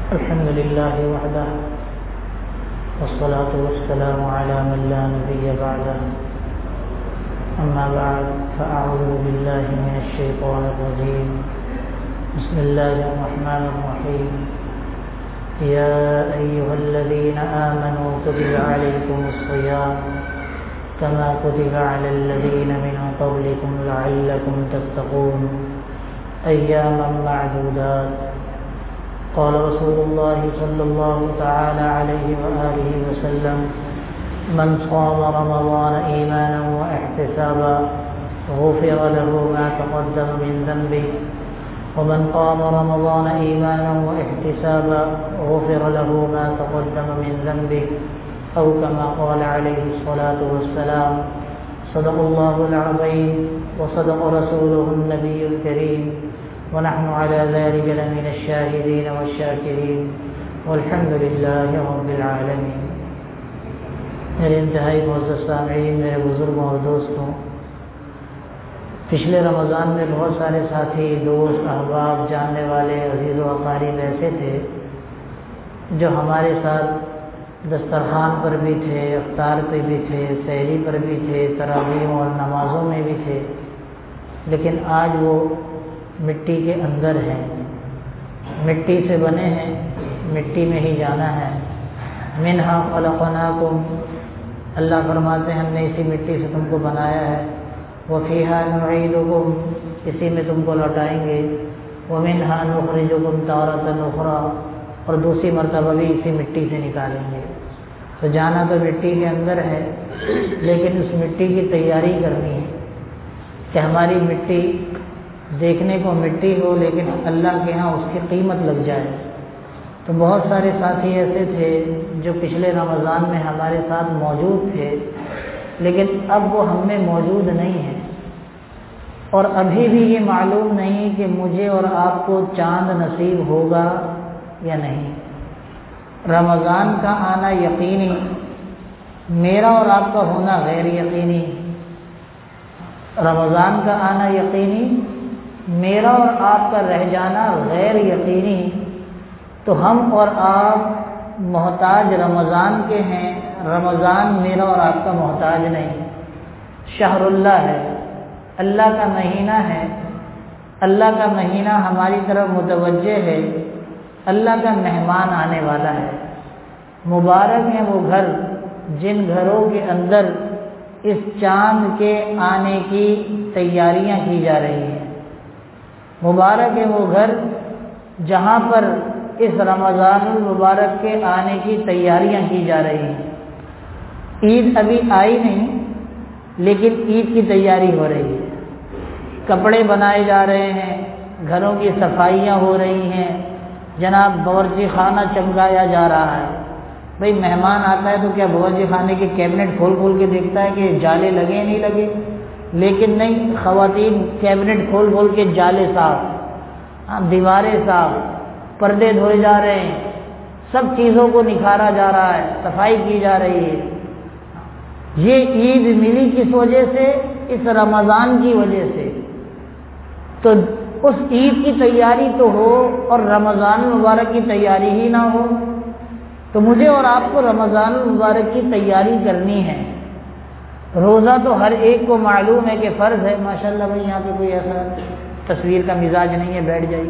الحمد لله وحده والصلاة والسلام على من لا نبي بعده أما بعد فأعوذ بالله من الشيطان الرجيم بسم الله الرحمن الرحيم يا أيها الذين آمنوا كتب عليكم الصيام كما كتب على الذين من قبلكم لعلكم تتقون أياما معدودات قال رسول الله صلى الله تعالى عليه وآله وسلم من صام رمضان إيمانا واحتسابا غفر له ما تقدم من ذنبه ومن قام رمضان إيمانا واحتسابا غفر له ما تقدم من ذنبه أو كما قال عليه الصلاة والسلام صدق الله العظيم وصدق رسوله النبي الكريم ونحن على ذلك لمن الشاهدين والشاكرين والحمد لله رب العالمين. میرے انتہائی معزز سامعین، میرے بزرگوں اور دوستوں، پچھلے رمضان میں بہت سارے ساتھی، دوست، احباب، جاننے والے، عزیز و اقارب ایسے تھے جو ہمارے ساتھ دسترخوان پر بھی تھے، افطار پہ بھی تھے، سحری پر بھی تھے، تراویح اور نمازوں میں بھی تھے، لیکن آج وہ مٹی کے اندر ہیں، مٹی سے بنے ہیں، مٹی میں ہی جانا ہے. منہا خلقناکم، اللہ فرماتے ہیں ہم نے اسی مٹی سے تم کو بنایا ہے. وفیہا نعیدکم، اسی میں تم کو لوٹائیں گے. ومنہا نخرجکم تارۃ اخری، اور دوسری مرتبہ بھی اسی مٹی سے نکالیں گے. تو جانا تو مٹی کے اندر ہے، لیکن اس مٹی کی تیاری کرنی ہے کہ ہماری مٹی دیکھنے کو مٹی ہو لیکن اللہ کے ہاں اس کی قیمت لگ جائے. تو بہت سارے ساتھی ایسے تھے جو پچھلے رمضان میں ہمارے ساتھ موجود تھے، لیکن اب وہ ہم میں موجود نہیں ہیں، اور ابھی بھی یہ معلوم نہیں کہ مجھے اور آپ کو چاند نصیب ہوگا یا نہیں. رمضان کا آنا یقینی، میرا اور آپ کا ہونا غیر یقینی. رمضان کا آنا یقینی، میرا اور آپ کا رہ جانا غیر یقینی. تو ہم اور آپ محتاج رمضان کے ہیں، رمضان میرا اور آپ کا محتاج نہیں. شہر اللہ ہے، اللہ کا مہینہ ہے، اللہ کا مہینہ ہماری طرف متوجہ ہے، اللہ کا مہمان آنے والا ہے. مبارک ہیں وہ گھر جن گھروں کے اندر اس چاند کے آنے کی تیاریاں کی جا رہی ہیں. مبارک ہے وہ گھر جہاں پر اس رمضان المبارک کے آنے کی تیاریاں کی جا رہی ہیں. عید ابھی آئی نہیں، لیکن عید کی تیاری ہو رہی ہے. کپڑے بنائے جا رہے ہیں، گھروں کی صفائیاں ہو رہی ہیں، جناب باورچی خانہ چمکایا جا رہا ہے. بھئی مہمان آتا ہے تو کیا باورچی خانے کے کیبنٹ کھول کھول کے دیکھتا ہے کہ جالے لگے نہیں لگے؟ لیکن نہیں، خواتین کیبنٹ کھول کھول کے جالے صاف، دیواریں صاف، پردے دھوئے جا رہے ہیں، سب چیزوں کو نکھارا جا رہا ہے، صفائی کی جا رہی ہے. یہ عید ملی کس وجہ سے؟ اس رمضان کی وجہ سے. تو اس عید کی تیاری تو ہو اور رمضان المبارک کی تیاری ہی نہ ہو. تو مجھے اور آپ کو رمضان المبارک کی تیاری کرنی ہے. روزہ تو ہر ایک کو معلوم ہے کہ فرض ہے. ماشاءاللہ بھائی یہاں پہ کوئی ایسا تصویر کا مزاج نہیں ہے، بیٹھ جائیے.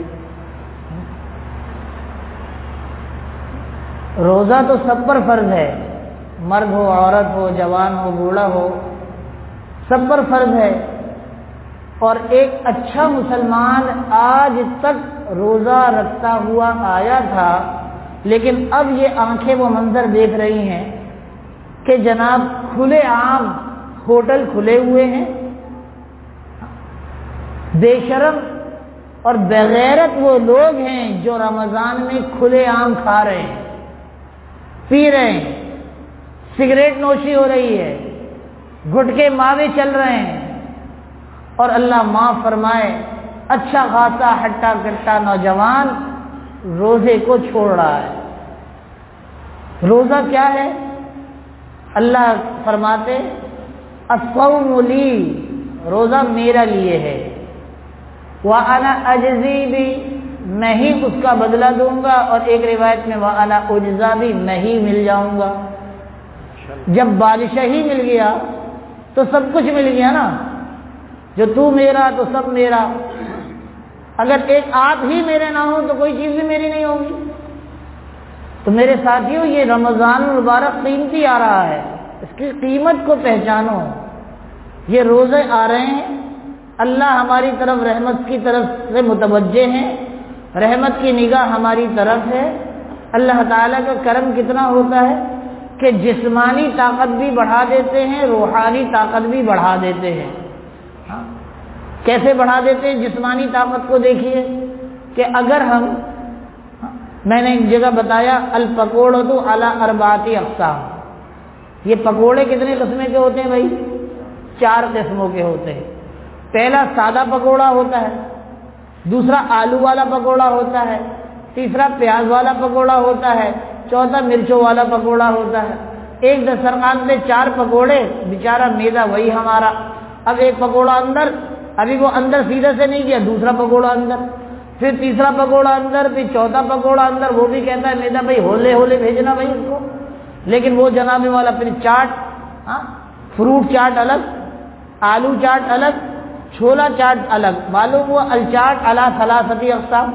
روزہ تو سب پر فرض ہے، مرد ہو، عورت ہو، جوان ہو، بوڑھا ہو، سب پر فرض ہے. اور ایک اچھا مسلمان آج تک روزہ رکھتا ہوا آیا تھا، لیکن اب یہ آنکھیں وہ منظر دیکھ رہی ہیں کہ جناب کھلے عام ہوٹل کھلے ہوئے ہیں، بے شرم اور بغیرت وہ لوگ ہیں جو رمضان میں کھلے عام کھا رہے ہیں، پی رہے ہیں، سگریٹ نوشی ہو رہی ہے، گٹکے ماوے چل رہے ہیں. اور اللہ معاف فرمائے اچھا خاصا ہٹا کٹا نوجوان روزے کو چھوڑ رہا ہے. روزہ کیا ہے؟ اللہ فرماتے الصوم لی، روزہ میرا لیے ہے. وَأَنَا أَجْزِي بِهِ، میں ہی اس کا بدلہ دوں گا، اور ایک روایت میں وَأَنَا أُجْزَىٰ بھی میں ہی مل جاؤں گا۔ جب بادشاہ ہی مل گیا تو سب کچھ مل گیا نا، جو تو میرا تو سب میرا، اگر ایک آپ ہی میرے نہ ہو تو کوئی چیز بھی میری نہیں ہوگی۔ تو میرے ساتھیوں، یہ رمضان المبارک قیمتی آ رہا ہے، اس کی قیمت کو پہچانو۔ یہ روزے آ رہے ہیں، اللہ ہماری طرف رحمت کی طرف سے متوجہ ہیں، رحمت کی نگاہ ہماری طرف ہے۔ اللہ تعالیٰ کا کرم کتنا ہوتا ہے کہ جسمانی طاقت بھی بڑھا دیتے ہیں، روحانی طاقت بھی بڑھا دیتے ہیں۔ کیسے بڑھا دیتے ہیں جسمانی طاقت کو؟ دیکھیے کہ اگر ہم، میں نے ایک جگہ بتایا الپکوڑۃ علی اربعۃ اقسام، یہ پکوڑے کتنے قسم کے ہوتے ہیں بھائی؟ 4 قسموں کے ہوتے ہیں۔ پہلا سادہ پکوڑا ہوتا ہے، دوسرا آلو والا پکوڑا ہوتا ہے، تیسرا پیاز والا پکوڑا ہوتا ہے، چوتھا مرچوں والا پکوڑا ہوتا ہے۔ ایک دسترخوان پہ 4 پکوڑے، بیچارہ میدا وہی ہمارا۔ اب ایک پکوڑا اندر، ابھی وہ اندر سیدھے سے نہیں گیا، دوسرا پکوڑا اندر، پھر تیسرا پکوڑا اندر، پھر چوتھا پکوڑا اندر، وہ بھی کہتا ہے میدا بھائی ہولے ہولے بھیجنا بھائی اس کو، لیکن وہ جناب والا پھر چاٹ، فروٹ چاٹ الگ، آلو چاٹ الگ، چھولا چاٹ الگ۔ معلوم ہوا الچاٹ علی 3 اقسام۔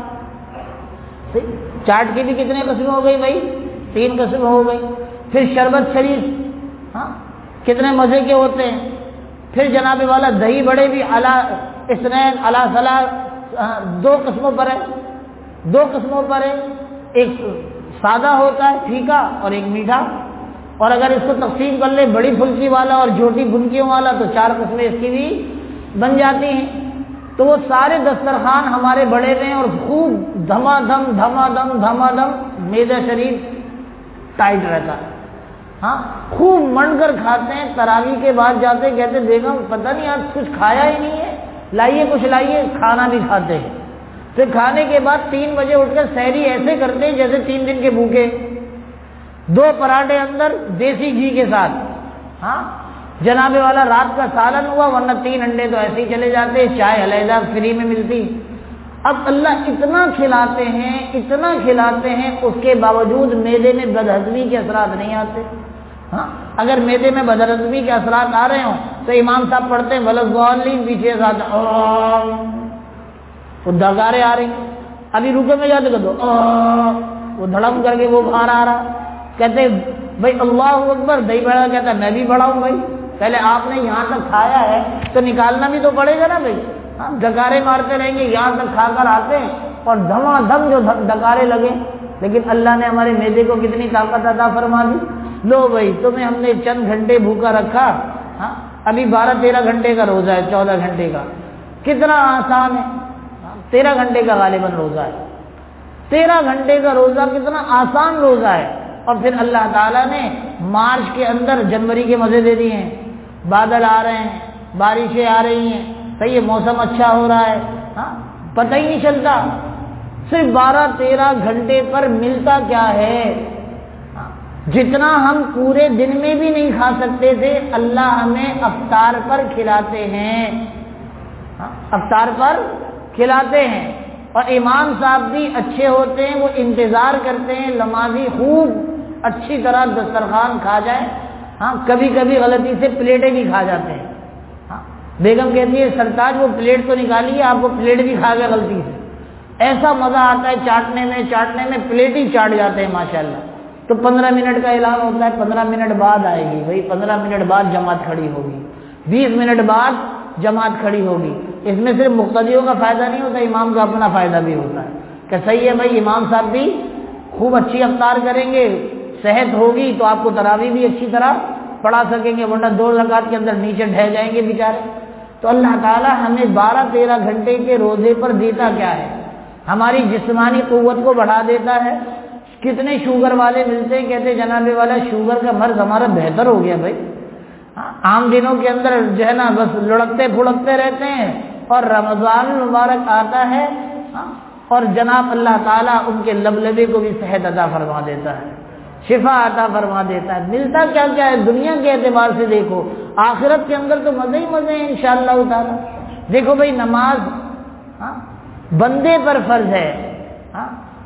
چاٹ کی بھی کتنے قسم ہو گئی بھائی؟ 3 قسم ہو گئی۔ پھر شربت شریف، کتنے مزے کے ہوتے ہیں۔ پھر جناب والا دہی بڑے بھی علی 2 2 قسموں پر ہے، 2 قسموں پر ہے، ایک سادہ ہوتا ہے پھیکا اور ایک میٹھا، اور اگر اس کو تقسیم کر لے بڑی پھلکی والا اور چھوٹی پھلکیوں والا تو 4 قسمیں اس کی بھی بن جاتی ہیں۔ تو وہ سارے دسترخوان ہمارے بڑے ہوئے ہیں اور خوب دھما دھم دھما دھم دھما دھم معدہ شریف ٹائٹ رہتا ہے، خوب منڈ کر کھاتے ہیں۔ تراویح کے بعد جاتے کہتے بیگم پتہ نہیں آج کچھ کھایا ہی نہیں ہے، لائیے کچھ لائیے، کھانا بھی کھاتے ہیں۔ پھر کھانے کے بعد 3 بجے اٹھ کر سحری ایسے کرتے ہیں جیسے 3 دن کے بھوکے، 2 پراٹھے اندر دیسی گھی کے ساتھ، جناب والا رات کا سالن ہوا، ورنہ 3 انڈے تو ایسے ہی چلے جاتے، چائے علیحدہ فری میں ملتی۔ اب اللہ اتنا کھلاتے ہیں، اتنا کھلاتے ہیں، اس کے باوجود معدے میں بدہضمی کے اثرات نہیں آتے۔ اگر معدے میں بدہضمی کے اثرات آ رہے ہوں تو امام صاحب پڑھتے ہیں وَلَضَّالِّينَ، پیچھے ساتھ وہ دھکاریں آ رہی ہیں، ابھی رکے میں جاتے کر دو وہ دھڑم کر کے وہ باہر آ رہا، کہتے بھائی اللہ اکبر، دہی بڑا کہتا ہے میں بھی بڑا ہوں بھائی، پہلے آپ نے یہاں تک کھایا ہے تو نکالنا بھی تو پڑے گا نا بھائی۔ ڈکارے مارتے رہیں گے، یہاں تک کھا کر آتے ہیں اور دھما دھم جو ڈکارے لگے، لیکن اللہ نے ہمارے معدے کو کتنی طاقت عطا فرما دی۔ لو بھائی تمہیں ہم نے چند گھنٹے بھوکا رکھا، ابھی 12-13 گھنٹے کا روزہ ہے، 14 گھنٹے کا، کتنا آسان ہے۔ 13 گھنٹے کا غالباً روزہ ہے، 13 گھنٹے کا روزہ کتنا آسان روزہ ہے۔ اور پھر اللہ تعالیٰ نے مارچ کے اندر جنوری کے مزے دے دیے ہیں، بادل آ رہے ہیں، بارشیں آ رہی ہیں، صحیح ہے، موسم اچھا ہو رہا ہے، پتہ ہی نہیں چلتا۔ صرف 12-13 گھنٹے پر ملتا کیا ہے؟ جتنا ہم پورے دن میں بھی نہیں کھا سکتے تھے، اللہ ہمیں افطار پر کھلاتے ہیں، افطار پر کھلاتے ہیں۔ اور امام صاحب بھی اچھے ہوتے ہیں، وہ انتظار کرتے ہیں نمازی خوب اچھی طرح دسترخوان کھا جائے، کبھی کبھی غلطی سے پلیٹیں بھی کھا جاتے ہیں۔ بیگم کہتی ہے سرتاج وہ پلیٹ تو نکالیے، آپ وہ پلیٹ بھی کھا گئے غلطی سے، ایسا مزہ آتا ہے چاٹنے میں پلیٹ ہی چاٹ جاتے ہیں ماشاءاللہ۔ تو 15 منٹ کا اعلان ہوتا ہے، 15 منٹ بعد آئے گی بھائی، 15 منٹ بعد جماعت کھڑی ہوگی، 20 منٹ بعد جماعت کھڑی ہوگی۔ اس میں صرف مقتدیوں کا فائدہ نہیں ہوتا، امام کا اپنا فائدہ بھی ہوتا ہے کہ صحیح ہے بھائی، امام صاحب بھی خوب اچھی افطار کریں گے، صحت ہوگی تو آپ کو تراویح بھی اچھی طرح پڑھا سکیں گے، ورنہ 2 رکعت کے اندر نیچے ڈھہ جائیں گے بیچارے۔ تو اللہ تعالیٰ ہمیں 12-13 گھنٹے کے روزے پر دیتا کیا ہے؟ ہماری جسمانی قوت کو بڑھا دیتا ہے۔ کتنے شوگر والے ملتے ہیں، کہتے جناب والا شوگر کا مرض ہمارا بہتر ہو گیا بھائی، عام دنوں کے اندر جو ہے نا بس لڑکتے پھڑکتے رہتے ہیں، اور رمضان المبارک آتا ہے اور جناب اللہ تعالیٰ ان کے لبلبے کو بھی صحت عطا فرما دیتا ہے، شفا عطا فرما دیتا ہے۔ ملتا کیا کیا ہے دنیا کے اعتبار سے دیکھو، آخرت کے اندر تو مزے ہی مزے ہیں انشاءاللہ تعالیٰ۔ دیکھو بھائی نماز بندے پر فرض ہے،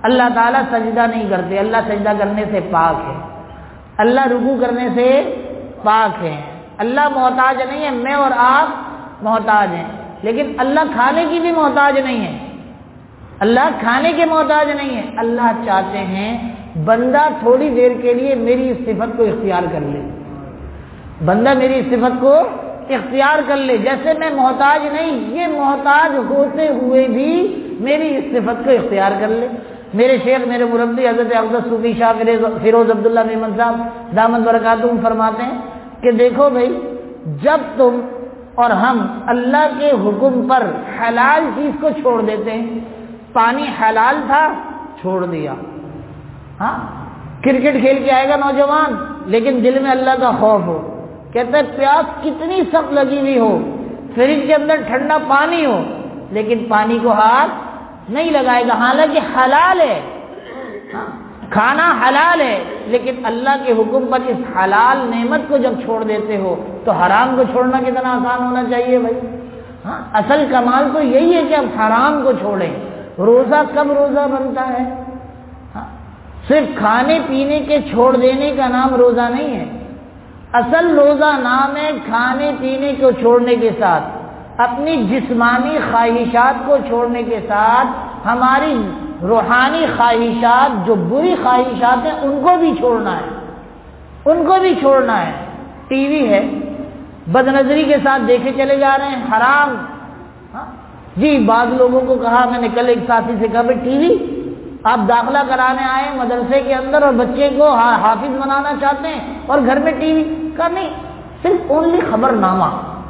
اللہ تعالیٰ سجدہ نہیں کرتے، اللہ سجدہ کرنے سے پاک ہے، اللہ رکوع کرنے سے پاک ہے، اللہ محتاج نہیں ہے، میں اور آپ محتاج ہیں، لیکن اللہ کھانے کی بھی محتاج نہیں ہے، اللہ کھانے کے محتاج نہیں ہے۔ اللہ چاہتے ہیں بندہ تھوڑی دیر کے لیے میری اس صفت کو اختیار کر لے، بندہ میری اس صفت کو اختیار کر لے، جیسے میں محتاج نہیں، یہ محتاج ہوتے ہوئے بھی میری اس صفت کو اختیار کر لے۔ میرے شیخ میرے مربی حضرت اقدس صوفی شاہ فیروز عبداللہ میمن صاحب دامت برکاتہم فرماتے ہیں کہ دیکھو بھائی، جب تم اور ہم اللہ کے حکم پر حلال چیز کو چھوڑ دیتے ہیں، پانی حلال تھا چھوڑ دیا، ہاں کرکٹ کھیل کے آئے گا نوجوان لیکن دل میں اللہ کا خوف ہو، کہتے ہیں پیاس کتنی سخت لگی ہوئی ہو، فریج کے اندر ٹھنڈا پانی ہو لیکن پانی کو ہاتھ نہیں لگائے گا، حالانکہ حلال ہے، کھانا حلال ہے، لیکن اللہ کے حکم پر اس حلال نعمت کو جب چھوڑ دیتے ہو تو حرام کو چھوڑنا کتنا آسان ہونا چاہیے بھائی۔ ہاں اصل کمال تو یہی ہے کہ اب حرام کو چھوڑیں۔ روزہ کب روزہ بنتا ہے؟ صرف کھانے پینے کے چھوڑ دینے کا نام روزہ نہیں ہے، اصل روزہ نام ہے کھانے پینے کو چھوڑنے کے ساتھ اپنی جسمانی خواہشات کو چھوڑنے کے ساتھ ہماری روحانی خواہشات جو بری خواہشات ہیں ان کو بھی چھوڑنا ہے، ان کو بھی چھوڑنا ہے۔ ٹی وی ہے، بد نظری کے ساتھ دیکھے چلے جا رہے ہیں، حرام۔ جی بعض لوگوں کو کہا، میں نے کل ایک ساتھی سے کہا بھائی ٹی وی آپ داخلہ کرانے آئے مدرسے کے اندر اور بچے کو حافظ بنانا چاہتے ہیں اور گھر میں ٹی وی کا نہیں، صرف اونلی خبر نامہ،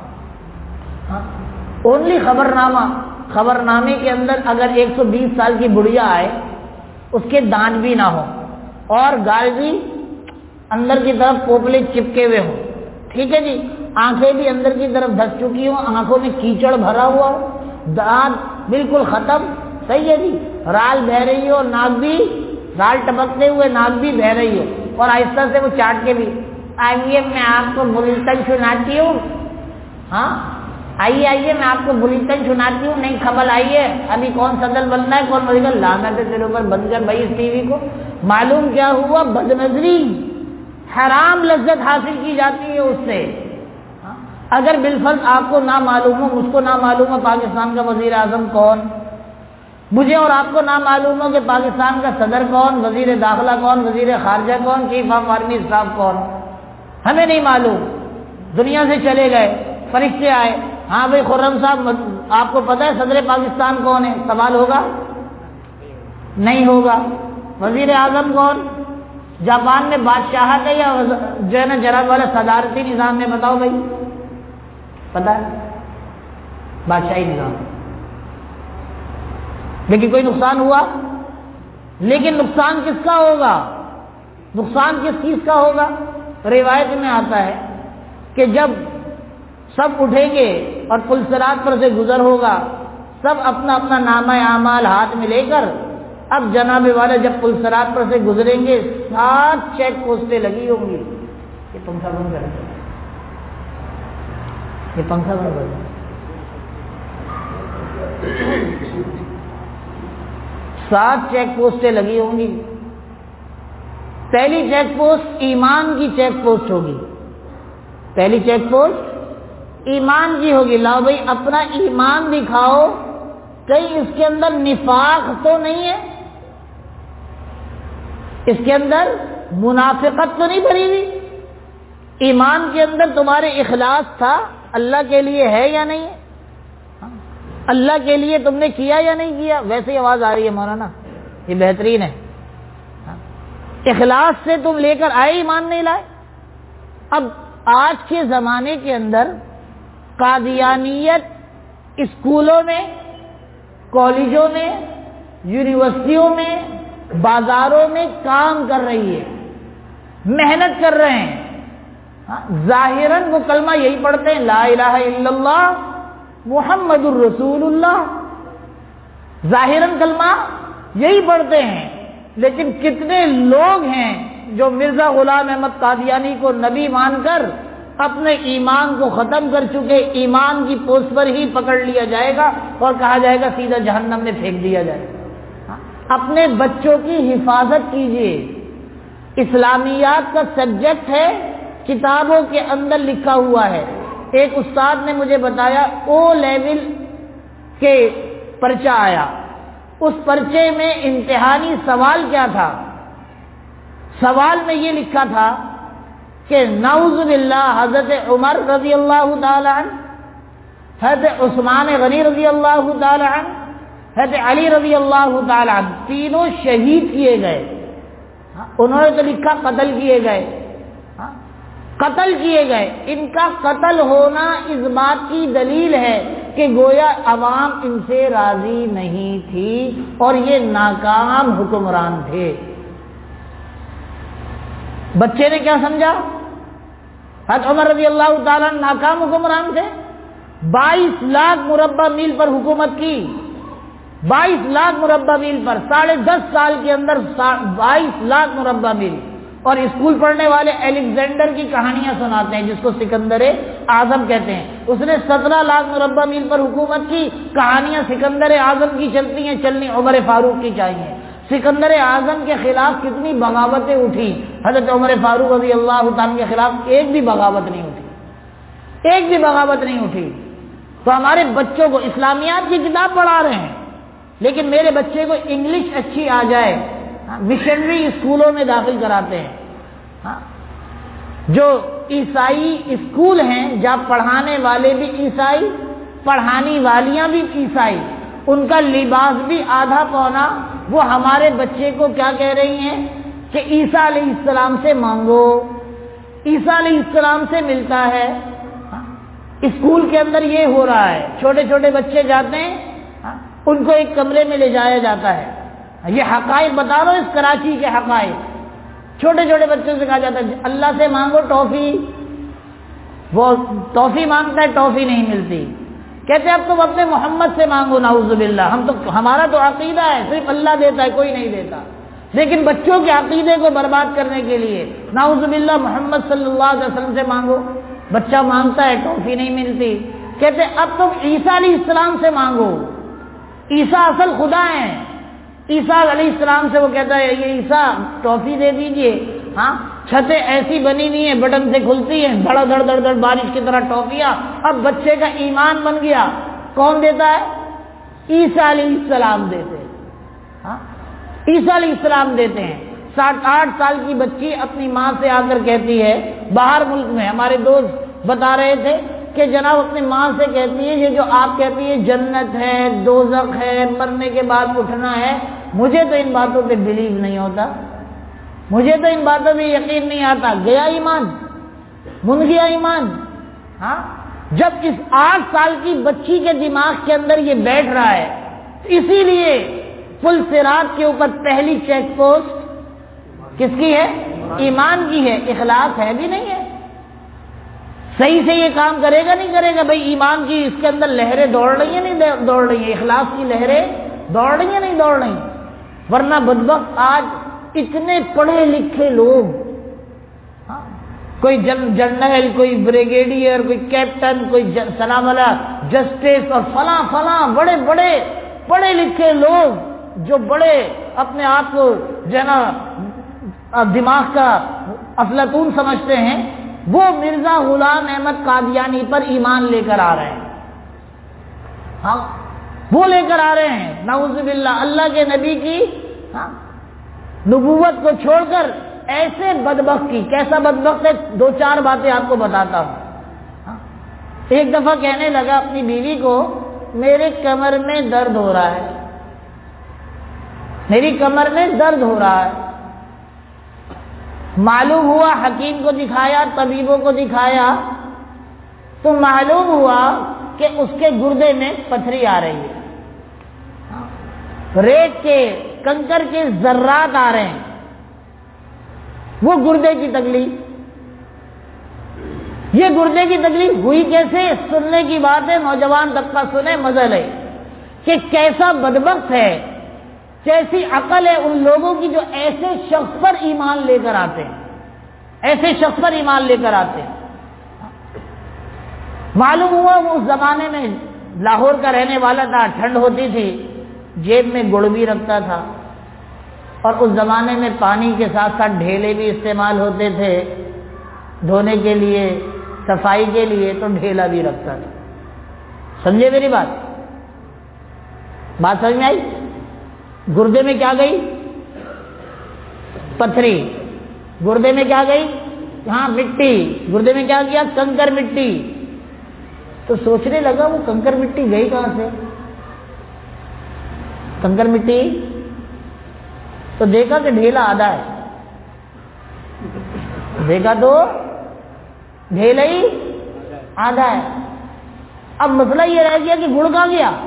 اونلی خبر نامہ۔ خبر نامے کے اندر اگر 120 سال کی بڑھیا آئے، اس کے دانت بھی نہ ہو اور گال بھی اندر کی طرف پوپلے چپکے ہوئے ہوں، ٹھیک ہے جی، آنکھیں بھی اندر کی طرف دھس چکی ہوں، آنکھوں میں کیچڑ بھرا ہوا ہو، دانت بالکل ختم، صحیح ہے جی، رال بہ رہی ہو، ناک بھی رال ٹپکتے ہوئے ناک بھی بہ رہی ہو اور آہستہ سے وہ چاٹ کے بھی، آئیے میں آپ کو بلتن سناتی ہوں، ہاں آئیے آئیے میں آپ کو بلتن سناتی ہوں، نہیں خبر آئیے ابھی کون صدر بننا ہے، کون بنے گا، لعنت ہے تیرے اوپر، بند کر بھائی اس ٹی وی کو۔ معلوم کیا ہوا؟ بد نظری، حرام لذت حاصل کی جاتی ہے اس سے۔ اگر بالفرض آپ کو نہ معلوم ہو، مجھ کو نہ معلوم ہو پاکستان کا وزیر اعظم کون، مجھے اور آپ کو نہ معلوم ہو کہ پاکستان کا صدر کون، وزیر داخلہ کون، وزیر خارجہ کون، چیف آف آرمی اسٹاف کون، ہمیں نہیں معلوم، دنیا سے چلے گئے، فرشتے آئے، ہاں بھائی خرم صاحب آپ کو پتہ ہے صدر پاکستان کون ہے؟ سوال ہوگا؟ نہیں ہوگا۔ وزیر اعظم کون؟ جاپان میں بادشاہت ہے یا جو ہے نا جناب والا صدارتی نظام میں؟ بتاؤ بھائی، پتہ ہے؟ بادشاہی نظام، لیکن کوئی نقصان ہوا؟ لیکن نقصان کس کا ہوگا؟ نقصان کس چیز کا ہوگا؟ روایت میں آتا ہے کہ جب سب اٹھیں گے اور پل صراط پر سے گزر ہوگا، سب اپنا اپنا نامہ اعمال ہاتھ میں لے کر، اب جناب والا جب پل صراط پر سے گزریں گے 7 چیک پوسٹیں لگی ہوں گی۔ یہ پنکھا بند کر، یہ پنکھا بند کر، 7 چیک پوسٹیں لگی ہوں گی۔ پہلی چیک پوسٹ ایمان کی چیک پوسٹ ہوگی، پہلی چیک پوسٹ ایمان کی ہوگی، لاؤ بھائی اپنا ایمان دکھاؤ، کہیں اس کے اندر نفاق تو نہیں ہے، اس کے اندر منافقت تو نہیں بھری ہوئی، ایمان کے اندر تمہارے اخلاص تھا، اللہ کے لیے ہے یا نہیں ہے، اللہ کے لیے تم نے کیا یا نہیں کیا؟ ویسے ہی آواز آ رہی ہے مولانا، یہ بہترین ہے، اخلاص سے تم لے کر آئے، ایمان نہیں لائے۔ اب آج کے زمانے کے اندر قادیانیت اسکولوں میں، کالجوں میں، یونیورسٹیوں میں، بازاروں میں کام کر رہی ہے، محنت کر رہے ہیں، ظاہراً وہ کلمہ یہی پڑھتے ہیں، لا الہ الا اللہ محمد الرسول اللہ، ظاہراً کلمہ یہی پڑھتے ہیں، لیکن کتنے لوگ ہیں جو مرزا غلام احمد قادیانی کو نبی مان کر اپنے ایمان کو ختم کر چکے، ایمان کی پوسٹ پر ہی پکڑ لیا جائے گا اور کہا جائے گا سیدھا جہنم میں پھینک دیا جائے گا۔ اپنے بچوں کی حفاظت کیجیے. اسلامیات کا سبجیکٹ ہے, کتابوں کے اندر لکھا ہوا ہے. ایک استاد نے مجھے بتایا او لیول کے پرچہ آیا, اس پرچے میں امتحانی سوال کیا تھا؟ سوال میں یہ لکھا تھا کہ نعوذ باللہ حضرت عمر رضی اللہ تعالی عنہ, حضرت عثمان غنی رضی اللہ تعالی عنہ, حضرت علی رضی اللہ تعالی عنہ تینوں شہید کیے گئے. انہوں نے تو لکھا قتل کیے گئے, قتل کیے گئے. ان کا قتل ہونا اس بات کی دلیل ہے کہ گویا عوام ان سے راضی نہیں تھی اور یہ ناکام حکمران تھے. بچے نے کیا سمجھا؟ حضرت عمر رضی اللہ تعالیٰ ناکام حکمران تھے. 22 لاکھ مربع میل پر حکومت کی, 22 لاکھ مربع میل پر, 10.5 سال کے اندر 22 لاکھ مربع میل. اور اسکول پڑھنے والے الیگزینڈر کی کہانیاں سناتے ہیں جس کو سکندر اعظم کہتے ہیں. اس نے 17 لاکھ مربع میل پر حکومت کی. کہانیاں سکندر اعظم کی چلتی ہیں, چلنی عمر فاروق کی چاہیے. سکندر اعظم کے خلاف کتنی بغاوتیں اٹھی, حضرت عمر فاروق رضی اللہ تعالیٰ کے خلاف ایک بھی بغاوت نہیں اٹھی, ایک بھی بغاوت نہیں اٹھی. تو ہمارے بچوں کو اسلامیات کی کتاب پڑھا رہے ہیں, لیکن میرے بچے کو انگلش اچھی آ جائے, مشنری اسکولوں میں داخل کراتے ہیں. جو عیسائی اسکول ہیں جہاں پڑھانے والے بھی عیسائی, پڑھانے والیاں بھی عیسائی, ان کا لباس بھی آدھا پونا. وہ ہمارے بچے کو کیا کہہ رہی ہیں کہ عیسیٰ علیہ السلام سے مانگو, عیسیٰ علیہ السلام سے ملتا ہے. اسکول کے اندر یہ ہو رہا ہے. چھوٹے چھوٹے بچے جاتے ہیں, ان کو ایک کمرے میں لے جایا جاتا ہے. یہ حقائق بتا رہا ہوں, اس کراچی کے حقائق. چھوٹے چھوٹے بچوں سے کہا جاتا ہے اللہ سے مانگو ٹافی, وہ ٹافی مانگتا ہے, ٹافی نہیں ملتی. کہتے اب تم اپنے محمد سے مانگو. نعوذ باللہ, ہمارا تو عقیدہ ہے صرف اللہ دیتا ہے, کوئی نہیں دیتا. لیکن بچوں کے عقیدے کو برباد کرنے کے لیے نعوذ باللہ محمد صلی اللہ علیہ وسلم سے مانگو. بچہ مانگتا ہے, ٹافی نہیں ملتی. کہتے اب تم عیسیٰ علیہ السلام سے مانگو, عیسیٰ اصل خدا ہیں. عیسیٰ علیہ السلام سے وہ کہتا ہے یہ عیسیٰ ٹافی دے دیجئے. چھتیں ایسی بنی ہوئی ہیں بٹن سے کھلتی ہیں, دڑ دڑ دڑ دڑ بارش کی طرح ٹافیاں. اب بچے کا ایمان بن گیا. کون دیتا ہے؟ عیسیٰ علیہ السلام دیتے ہیں. عیسیٰ علیہ السلام دیتے ہیں. 7-8 سال کی بچی اپنی ماں سے آ کر کہتی ہے, باہر ملک میں ہمارے دوست بتا رہے تھے کہ جناب اپنی ماں سے کہتی ہے یہ جو آپ کہتی ہے جنت ہے, دوزخ ہے, مرنے کے بعد اٹھنا ہے, مجھے تو ان باتوں پہ بلیو نہیں ہوتا, مجھے تو ان باتوں پہ یقین نہیں آتا. گیا ایمان, من گیا ایمان. جب اس 8 سال کی بچی کے دماغ کے اندر یہ بیٹھ رہا ہے, اسی لیے پل صراط کے اوپر پہلی چیک پوسٹ کس کی ہے؟ ایمان کی ہے. اخلاص ہے بھی نہیں ہے. صحیح سے یہ کام کرے گا نہیں کرے گا بھائی. ایمان کی اس کے اندر لہریں دوڑ رہی ہیں نہیں دوڑ رہی ہیں, اخلاص کی لہریں دوڑ رہی ہیں نہیں دوڑ رہی. ورنہ بدبخت آج اتنے پڑھے لکھے لوگ, کوئی جنرل, کوئی بریگیڈیئر, کوئی کیپٹن, کوئی سلام علیہ جسٹس اور فلاں فلاں بڑے بڑے پڑھے لکھے لوگ جو بڑے اپنے آپ کو جو ہے نا دماغ کا افلاطون سمجھتے ہیں, وہ مرزا غلام احمد قادیانی پر ایمان لے کر آ رہے ہیں. وہ لے کر آ رہے ہیں نعوذ باللہ اللہ کے نبی کی نبوت کو چھوڑ کر. ایسے بدبخت کی, کیسا بدبخت ہے 2-4 باتیں آپ کو بتاتا ہوں. ایک دفعہ کہنے لگا اپنی بیوی کو میرے کمر میں درد ہو رہا ہے, میری کمر میں درد ہو رہا ہے. معلوم ہوا, حکیم کو دکھایا, طبیبوں کو دکھایا, تو معلوم ہوا کہ اس کے گردے میں پتھری آ رہی ہے, ریت کے کنکر کے ذرات آ رہے ہیں. وہ گردے کی تکلیف. یہ گردے کی تکلیف ہوئی کیسے؟ سننے کی بات ہے, نوجوان طبقہ سنے مزہ لے کہ کیسا بدبخت ہے, کیسی عقل ہے ان لوگوں کی جو ایسے شخص پر ایمان لے کر آتے ہیں, ایسے شخص پر ایمان لے کر آتے ہیں. معلوم ہوا وہ اس زمانے میں لاہور کا رہنے والا تھا, ٹھنڈ ہوتی تھی, جیب میں گڑ بھی رکھتا تھا, اور اس زمانے میں پانی کے ساتھ ساتھ ڈھیلے بھی استعمال ہوتے تھے دھونے کے لیے، صفائی کے لیے، تو ڈھیلا بھی رکھتا تھا. سمجھے میری بات سمجھ میں آئی؟ گردے میں کیا گئی؟ پتھری. گردے میں کیا گئی؟ ہاں مٹی. گردے میں کیا گیا؟ کنکر مٹی. تو سوچنے لگا وہ کنکر مٹی گئی کہاں سے؟ کنکر مٹی تو دیکھا کہ ڈھیلا آدھا ہے. دیکھا تو ڈھیلا ہی آدھا ہے. اب مسئلہ یہ رہ گیا کہ گڑ کہاں گیا؟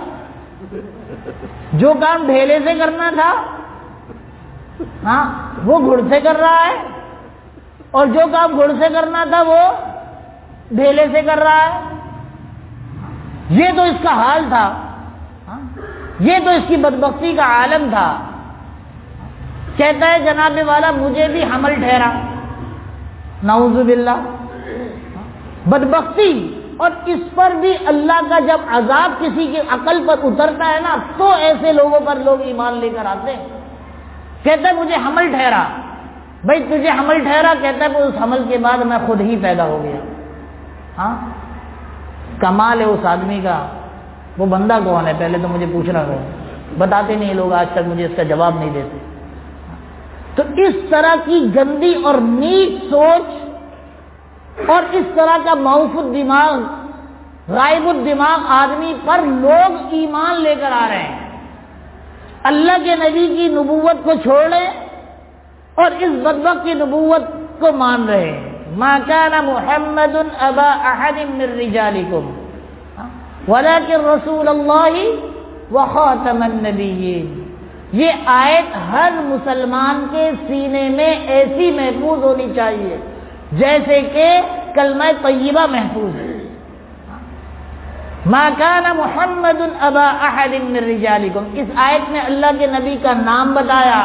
جو کام ڈھیلے سے کرنا تھا ہاں وہ گڑ سے کر رہا ہے، اور جو کام گڑ سے کرنا تھا وہ ڈھیلے سے کر رہا ہے. یہ تو اس کا حال تھا، یہ تو اس کی بدبختی کا عالم تھا. کہتا ہے جناب والا مجھے بھی حمل ٹھہرا، نعوذ باللہ. بدبختی. اور اس پر بھی اللہ کا جب عذاب کسی کی عقل پر اترتا ہے نا تو ایسے لوگوں پر لوگ ایمان لے کر آتے ہیں. کہتا ہے مجھے حمل ٹھہرا. بھائی تجھے حمل ٹھہرا؟ کہتا ہے کہ اس حمل کے بعد میں خود ہی پیدا ہو گیا. ہاں کمال ہے اس آدمی کا. وہ بندہ کون ہے پہلے تو مجھے پوچھنا ہوگا. بتاتے نہیں لوگ، آج تک مجھے اس کا جواب نہیں دیتے. تو اس طرح کی گندی اور نیچ سوچ اور اس طرح کا معوف الدماغ، غائب الدماغ آدمی پر لوگ ایمان لے کر آ رہے ہیں. اللہ کے نبی کی نبوت کو چھوڑ رہے ہیں اور اس بدبخت کی نبوت کو مان رہے ہیں. ما كان محمد ابا احد من رجالكم ولكن رسول الله وخاتم النبيين. یہ آیت ہر مسلمان کے سینے میں ایسی محفوظ ہونی چاہیے جیسے کہ کلمہ طیبہ محفوظ ہے. ما كان محمد ابا احد من رجالكم. اس آیت میں اللہ کے نبی کا نام بتایا،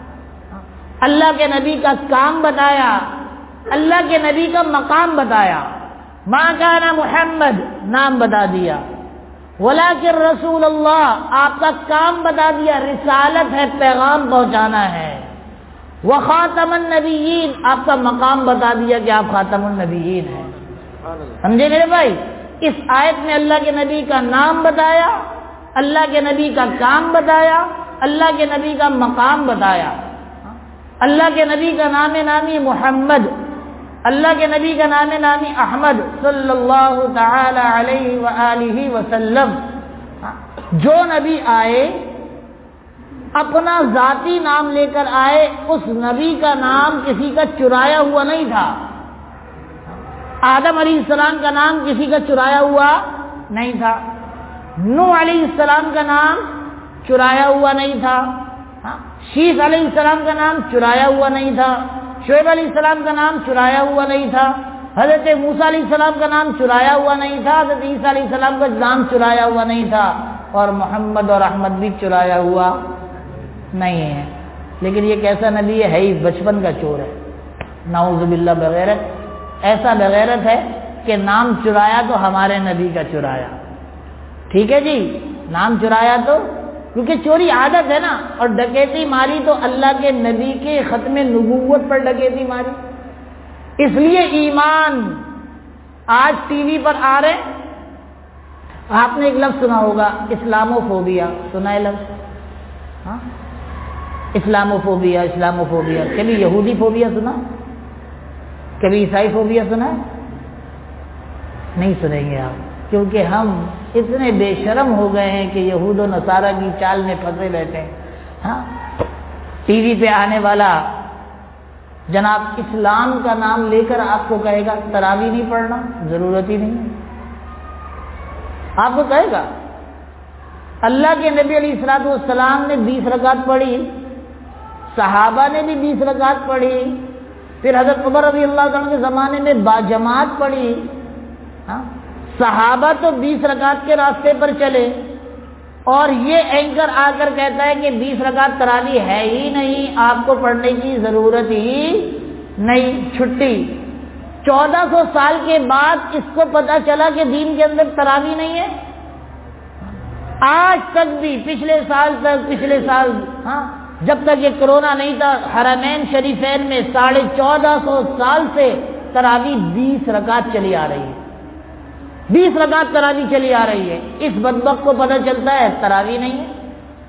اللہ کے نبی کا کام بتایا، اللہ کے نبی کا مقام بتایا. ما كان محمد نام بتا دیا، ولکن رسول اللہ آپ کا کام بتا دیا، رسالت ہے، پیغام پہنچانا ہے. وخاتم النبیین آپ کا مقام بتا دیا کہ آپ خاتم النبیین ہیں. سمجھے میرے بھائی؟ اس آیت میں اللہ کے نبی کا نام بتایا، اللہ کے نبی کا کام بتایا، اللہ کے نبی کا مقام بتایا. اللہ کے نبی کا نام نامی محمد، اللہ کے نبی کا نام نامی احمد صلی اللہ تعالی علیہ وآلہ وسلم. جو نبی آئے اپنا ذاتی نام لے کر آئے، اس نبی کا نام کسی کا چرایا ہوا نہیں تھا. آدم علیہ السلام کا نام کسی کا چرایا ہوا نہیں تھا. نوح علیہ السلام کا نام چرایا ہوا نہیں تھا. شیس علیہ السلام کا نام چرایا ہوا نہیں تھا. شعیب علیہ السلام کا نام چرایا ہوا نہیں تھا. حضرت موسیٰ علیہ السلام کا نام چرایا ہوا نہیں تھا. حضرت عیسیٰ علیہ السلام کا نام چرایا ہوا نہیں تھا. اور محمد اور احمد بھی چرایا ہوا نہیں ہے. لیکن یہ کیسا نبی ہے ہی بچپن کا چور ہے، نعوذ باللہ. بغیرت، ایسا بغیرت ہے کہ نام چرایا تو ہمارے نبی کا چرایا. ٹھیک ہے جی، نام چرایا تو کیونکہ چوری عادت ہے نا، اور ڈکیتی ماری تو اللہ کے نبی کے ختم نبوت پر ڈکیتی ماری. اس لیے ایمان آج ٹی وی پر آ رہے. آپ نے ایک لفظ سنا ہوگا، اسلامو فوبیا. سنا ہے لفظ؟ ہاں، اسلامو فوبیا، اسلامو فوبیا. کبھی یہودی فوبیا سنا؟ کبھی عیسائی فوبیا سنا ہے؟ نہیں سنیں گے آپ، کیونکہ ہم اتنے بے شرم ہو گئے ہیں کہ یہود و نصارہ کی چال میں پھنسے بیٹھے ہیں. ہاں، ٹی وی پہ آنے والا جناب اسلام کا نام لے کر آپ کو کہے گا تراویح نہیں پڑھنا، ضرورت ہی نہیں. آپ کو کہے گا اللہ کے نبی علیہ الصلوۃ والسلام نے 20 رکعت پڑھی، صحابہ نے بھی 20 رکعت پڑھی، پھر حضرت عمر رضی اللہ عنہ کے زمانے میں باجماعت پڑھی. ہاں، صحابہ تو 20 رکعت کے راستے پر چلے، اور یہ اینکر آ کر کہتا ہے کہ 20 رکعت تراویح ہے ہی نہیں، آپ کو پڑھنے کی ضرورت ہی نہیں، چھٹی. 1400 سال کے بعد اس کو پتا چلا کہ دین کے اندر تراویح نہیں ہے. آج تک بھی پچھلے سال، ہاں جب تک یہ کرونا نہیں تھا حرمین شریفین میں 1450 سال سے تراویح 20 رکعت چلی آ رہی ہے، 20 رکعت تراویح چلی آ رہی ہے۔ اس بدبخت کو پتہ چلتا ہے تراویح نہیں ہے۔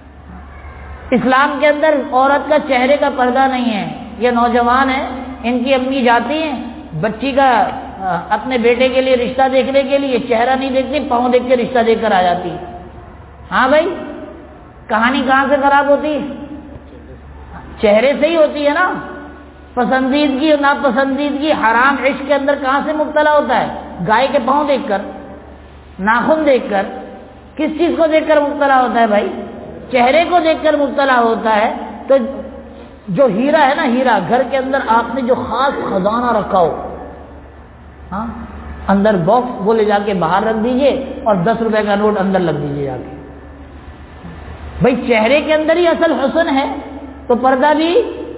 اسلام کے اندر عورت کا چہرے کا پردہ نہیں ہے۔ یہ نوجوان ہیں، ان کی امی جاتی ہیں بچی کا اپنے بیٹے کے لیے رشتہ دیکھنے کے لیے، چہرہ نہیں دیکھتی، پاؤں دیکھ کے رشتہ دیکھ کر آ جاتی۔ ہاں بھائی، کہانی کہاں سے خراب ہوتی ہے؟ چہرے سے ہی ہوتی ہے نا۔ پسندیدگی اور ناپسندیدگی حرام عشق کے اندر کہاں سے مبتلا ہوتا ہے؟ گائے کے پاؤں دیکھ کر، ناخن دیکھ کر، کس چیز کو دیکھ کر مبتلا ہوتا ہے بھائی؟ چہرے کو دیکھ کر مبتلا ہوتا ہے۔ تو جو ہیرا ہے نا، ہیرا گھر کے اندر آپ نے جو خاص خزانہ رکھا ہو، ہاں اندر باکس وہ لے جا کے باہر رکھ دیجئے اور 10 روپے کا نوٹ اندر لگ دیجئے جا کے۔ بھائی چہرے کے اندر ہی اصل حسن ہے، تو پردہ بھی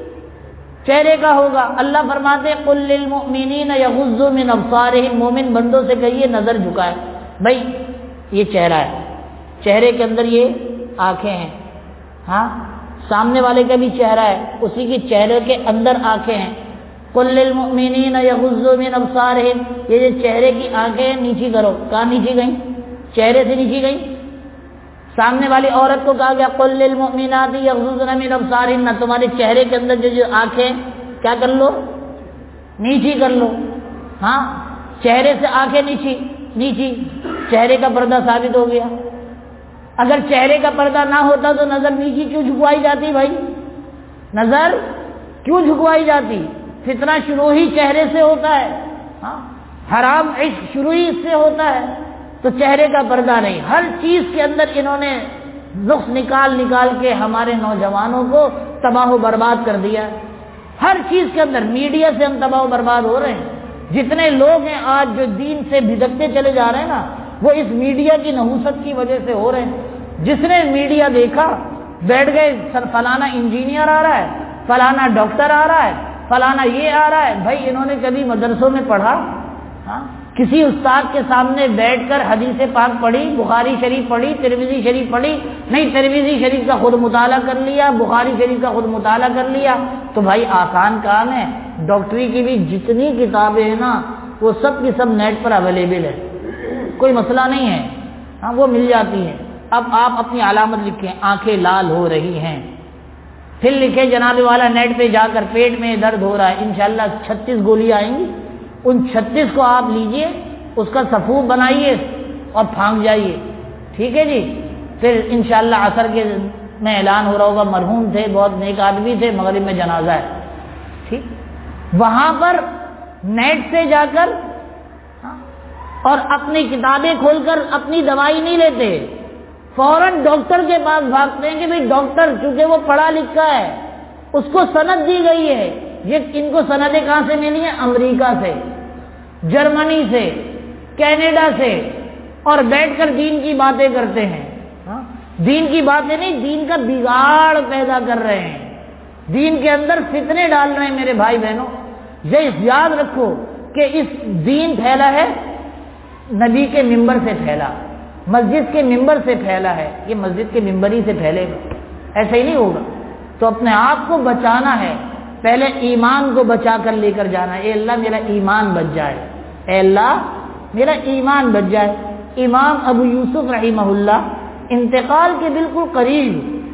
چہرے کا ہوگا۔ اللہ فرماتے ہیں قل للمؤمنین یغضوا من ابصارہم، مومن بندوں سے کہیے نظر جھکائے۔ بھائی یہ چہرہ ہے، چہرے کے اندر یہ آنکھیں ہیں، ہاں سامنے والے کا بھی چہرہ ہے، اسی کی چہرے کے اندر آنکھیں ہیں۔ قل للمؤمنین یغضوا من ابصارہم، یہ جو چہرے کی آنکھیں ہیں نیچی کرو، کہاں نیچی گئیں؟ چہرے سے نیچی گئیں۔ سامنے والی عورت کو کہا گیا قل للمؤمنات یغضضن من ابصارہن، تمہارے چہرے کے اندر جو آنکھیں کیا کر لو؟ نیچی کر لو۔ ہاں چہرے سے آنکھیں نیچی، چہرے کا پردہ ثابت ہو گیا۔ اگر چہرے کا پردہ نہ ہوتا تو نظر نیچی کیوں جھکوائی جاتی بھائی؟ نظر کیوں جھکوائی جاتی؟ فتنہ شروع ہی چہرے سے ہوتا ہے، ہاں حرام عشق شروع ہی اس سے ہوتا ہے۔ تو چہرے کا پردہ نہیں، ہر چیز کے اندر انہوں نے نقص نکال کے ہمارے نوجوانوں کو تباہ و برباد کر دیا ہے۔ ہر چیز کے اندر میڈیا سے ہم تباہ و برباد ہو رہے ہیں۔ جتنے لوگ ہیں آج جو دین سے بھٹکتے چلے جا رہے ہیں نا، وہ اس میڈیا کی نحوست کی وجہ سے ہو رہے ہیں۔ جس نے میڈیا دیکھا بیٹھ گئے، سر فلانا انجینئر آ رہا ہے، فلانا ڈاکٹر آ رہا ہے، فلانا یہ آ رہا ہے۔ بھائی انہوں نے کبھی مدرسوں میں پڑھا؟ ہاں کسی استاد کے سامنے بیٹھ کر حدیث پاک پڑھی، بخاری شریف پڑھی، ترمذی شریف پڑھی؟ نہیں، ترمذی شریف کا خود مطالعہ کر لیا، بخاری شریف کا خود مطالعہ کر لیا۔ تو بھائی آسان کام ہے، ڈاکٹری کی بھی جتنی کتابیں ہیں نا وہ سب کی سب نیٹ پر اویلیبل ہے، کوئی مسئلہ نہیں ہے، ہاں وہ مل جاتی ہیں۔ اب آپ اپنی علامت لکھیں، آنکھیں لال ہو رہی ہیں، پھر لکھیں جناب والا نیٹ پہ جا کر پیٹ میں درد ہو رہا ہے، انشاءاللہ 36 گولیاں آئیں گی، ان 36 کو آپ لیجئے، اس کا صفوف بنائیے اور پھانک جائیے، ٹھیک ہے جی۔ پھر انشاءاللہ عصر کے میں اعلان ہو رہا ہوگا، مرحوم تھے، بہت نیک آدمی تھے، مغرب میں جنازہ ہے، ٹھیک۔ وہاں پر نیٹ سے جا کر اور اپنی کتابیں کھول کر اپنی دوائی نہیں لیتے، فوراً ڈاکٹر کے پاس بھاگتے ہیں کہ بھئی ڈاکٹر چونکہ وہ پڑھا لکھا ہے، اس کو سند دی گئی ہے۔ یہ ان کو سندیں کہاں سے ملی ہیں؟ امریکہ سے، جرمنی سے، کینیڈا سے، اور بیٹھ کر دین کی باتیں کرتے ہیں۔ دین کی باتیں نہیں، دین کا بگاڑ پیدا کر رہے ہیں، دین کے اندر فتنے ڈال رہے ہیں۔ میرے بھائی بہنوں، یہ یاد رکھو کہ اس دین پھیلا ہے نبی کے منبر سے پھیلا، مسجد کے منبر سے پھیلا ہے، یہ مسجد کے منبر ہی سے پھیلے گا، ایسا ہی نہیں ہوگا۔ تو اپنے آپ کو بچانا ہے، پہلے ایمان کو بچا کر لے کر جانا ہے۔ اے اللہ میرا ایمان بچ جائے، اے اللہ میرا ایمان بچ جائے۔ امام ابو یوسف رحمہ اللہ انتقال کے بالکل قریب،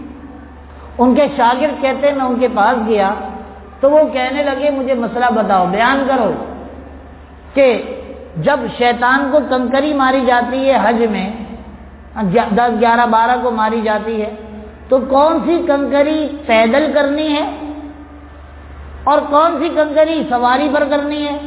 ان کے شاگرد کہتے ہیں میں ان کے پاس گیا تو وہ کہنے لگے مجھے مسئلہ بتاؤ، بیان کرو کہ جب شیطان کو کنکری ماری جاتی ہے حج میں، 10, 11, 12 کو ماری جاتی ہے، تو کون سی کنکری پیدل کرنی ہے اور کون سی کنکری سواری پر کرنی ہے؟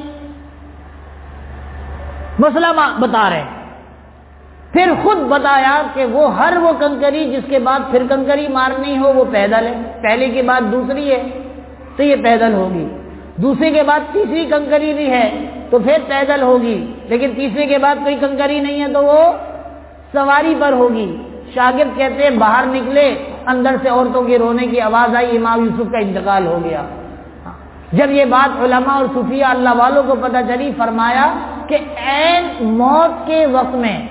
مسئلہ بتا رہے ہیں۔ پھر خود بتایا کہ وہ ہر وہ کنکری جس کے بعد پھر کنکری مارنی ہو وہ پیدل ہے، پہلے کے بعد دوسری ہے تو یہ پیدل ہوگی، دوسرے کے بعد تیسری کنکری بھی ہے تو پھر پیدل ہوگی، لیکن تیسرے کے بعد کوئی کنکری نہیں ہے تو وہ سواری پر ہوگی۔ شاگرد کہتے ہیں باہر نکلے، اندر سے عورتوں کے رونے کی آواز آئی، امام یوسف کا انتقال ہو گیا۔ جب یہ بات علماء اور صوفیاء اللہ والوں کو پتہ چلی، فرمایا کہ عین موت کے وقت میں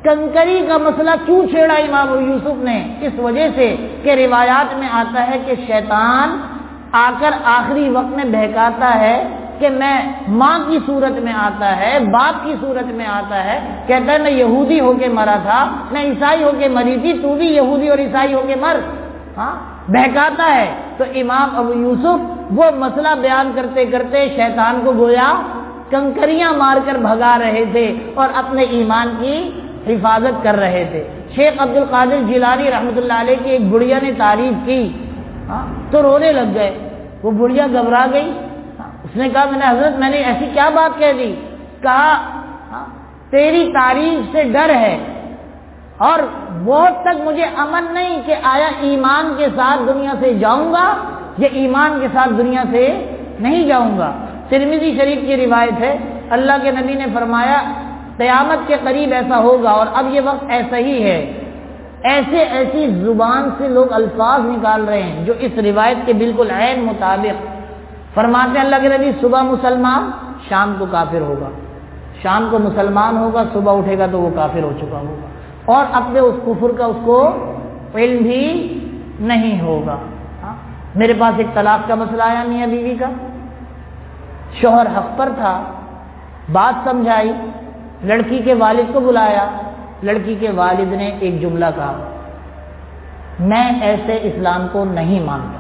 کنکری کا مسئلہ کیوں چھیڑا امام ابو یوسف نے؟ اس وجہ سے کہ روایات میں آتا ہے کہ شیطان آ کر آخری وقت میں بہکاتا ہے کہ میں ماں کی صورت میں آتا ہے، باپ کی صورت میں آتا ہے، کہتا ہے میں یہودی ہو کے مرا تھا، میں عیسائی ہو کے مری تھی، تو بھی یہودی اور عیسائی ہو کے مر. ہاں بہکاتا ہے. تو امام ابو یوسف وہ مسئلہ بیان کرتے کرتے شیطان کو گویا کنکریاں مار کر بھگا رہے تھے اور اپنے ایمان کی حفاظت کر رہے تھے. شیخ عبد القادر جیلانی رحمۃ اللہ علیہ کی ایک بڑھیا نے تعریف کی تو رونے لگ گئے. وہ بڑھیا گھبرا گئی. اس نے کہا میں نے حضرت میں نے ایسی کیا بات کہہ دی؟ کہا تیری تعریف سے ڈر ہے اور بہت تک مجھے امن نہیں کہ آیا ایمان کے ساتھ دنیا سے جاؤں گا یا ایمان کے ساتھ دنیا سے نہیں جاؤں گا. ترمذی شریف کی روایت ہے اللہ کے نبی نے فرمایا قیامت کے قریب ایسا ہوگا اور اب یہ وقت ایسا ہی ہے، ایسی زبان سے لوگ الفاظ نکال رہے ہیں جو اس روایت کے بالکل عین مطابق. فرماتے ہیں اللہ کے نبی صبح مسلمان شام کو کافر ہوگا، شام کو مسلمان ہوگا، صبح اٹھے گا تو وہ کافر ہو چکا ہوگا اور اپنے اس کفر کا اس کو علم بھی نہیں ہوگا. میرے پاس ایک طلاق کا مسئلہ آیا میاں بیوی کا، شوہر حق پر تھا، بات سمجھائی، لڑکی کے والد کو بلایا، لڑکی کے والد نے ایک جملہ کہا میں ایسے اسلام کو نہیں مانتا،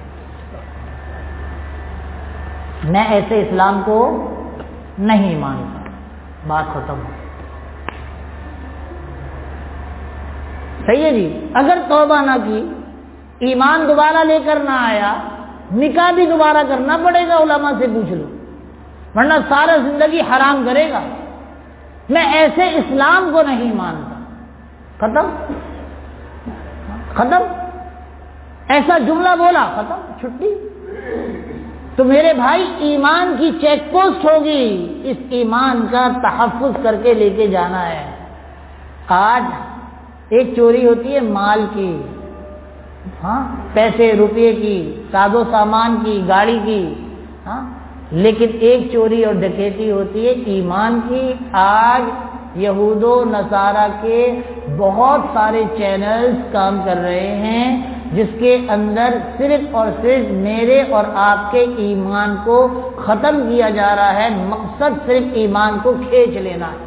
میں ایسے اسلام کو نہیں مانتا. بات ختم ہو. صحیح ہے جی. اگر توبہ نہ کی، ایمان دوبارہ لے کر نہ آیا، نکاح بھی دوبارہ کرنا پڑے گا، علماء سے پوچھ لو، ورنہ سارا زندگی حرام کرے گا. میں ایسے اسلام کو نہیں مانتا. ختم ختم. ایسا جملہ بولا، ختم، چھٹی. تو میرے بھائی ایمان کی چیک پوسٹ ہوگی، اس ایمان کا تحفظ کر کے لے کے جانا ہے. آج ایک چوری ہوتی ہے مال کی، پیسے روپے کی، ساز و سامان کی، گاڑی کی، لیکن ایک چوری اور ڈکیتی ہوتی ہے ایمان کی. آج یہود و نصارہ کے بہت سارے چینلز کام کر رہے ہیں جس کے اندر صرف اور صرف میرے اور آپ کے ایمان کو ختم کیا جا رہا ہے. مقصد صرف ایمان کو کھینچ لینا ہے.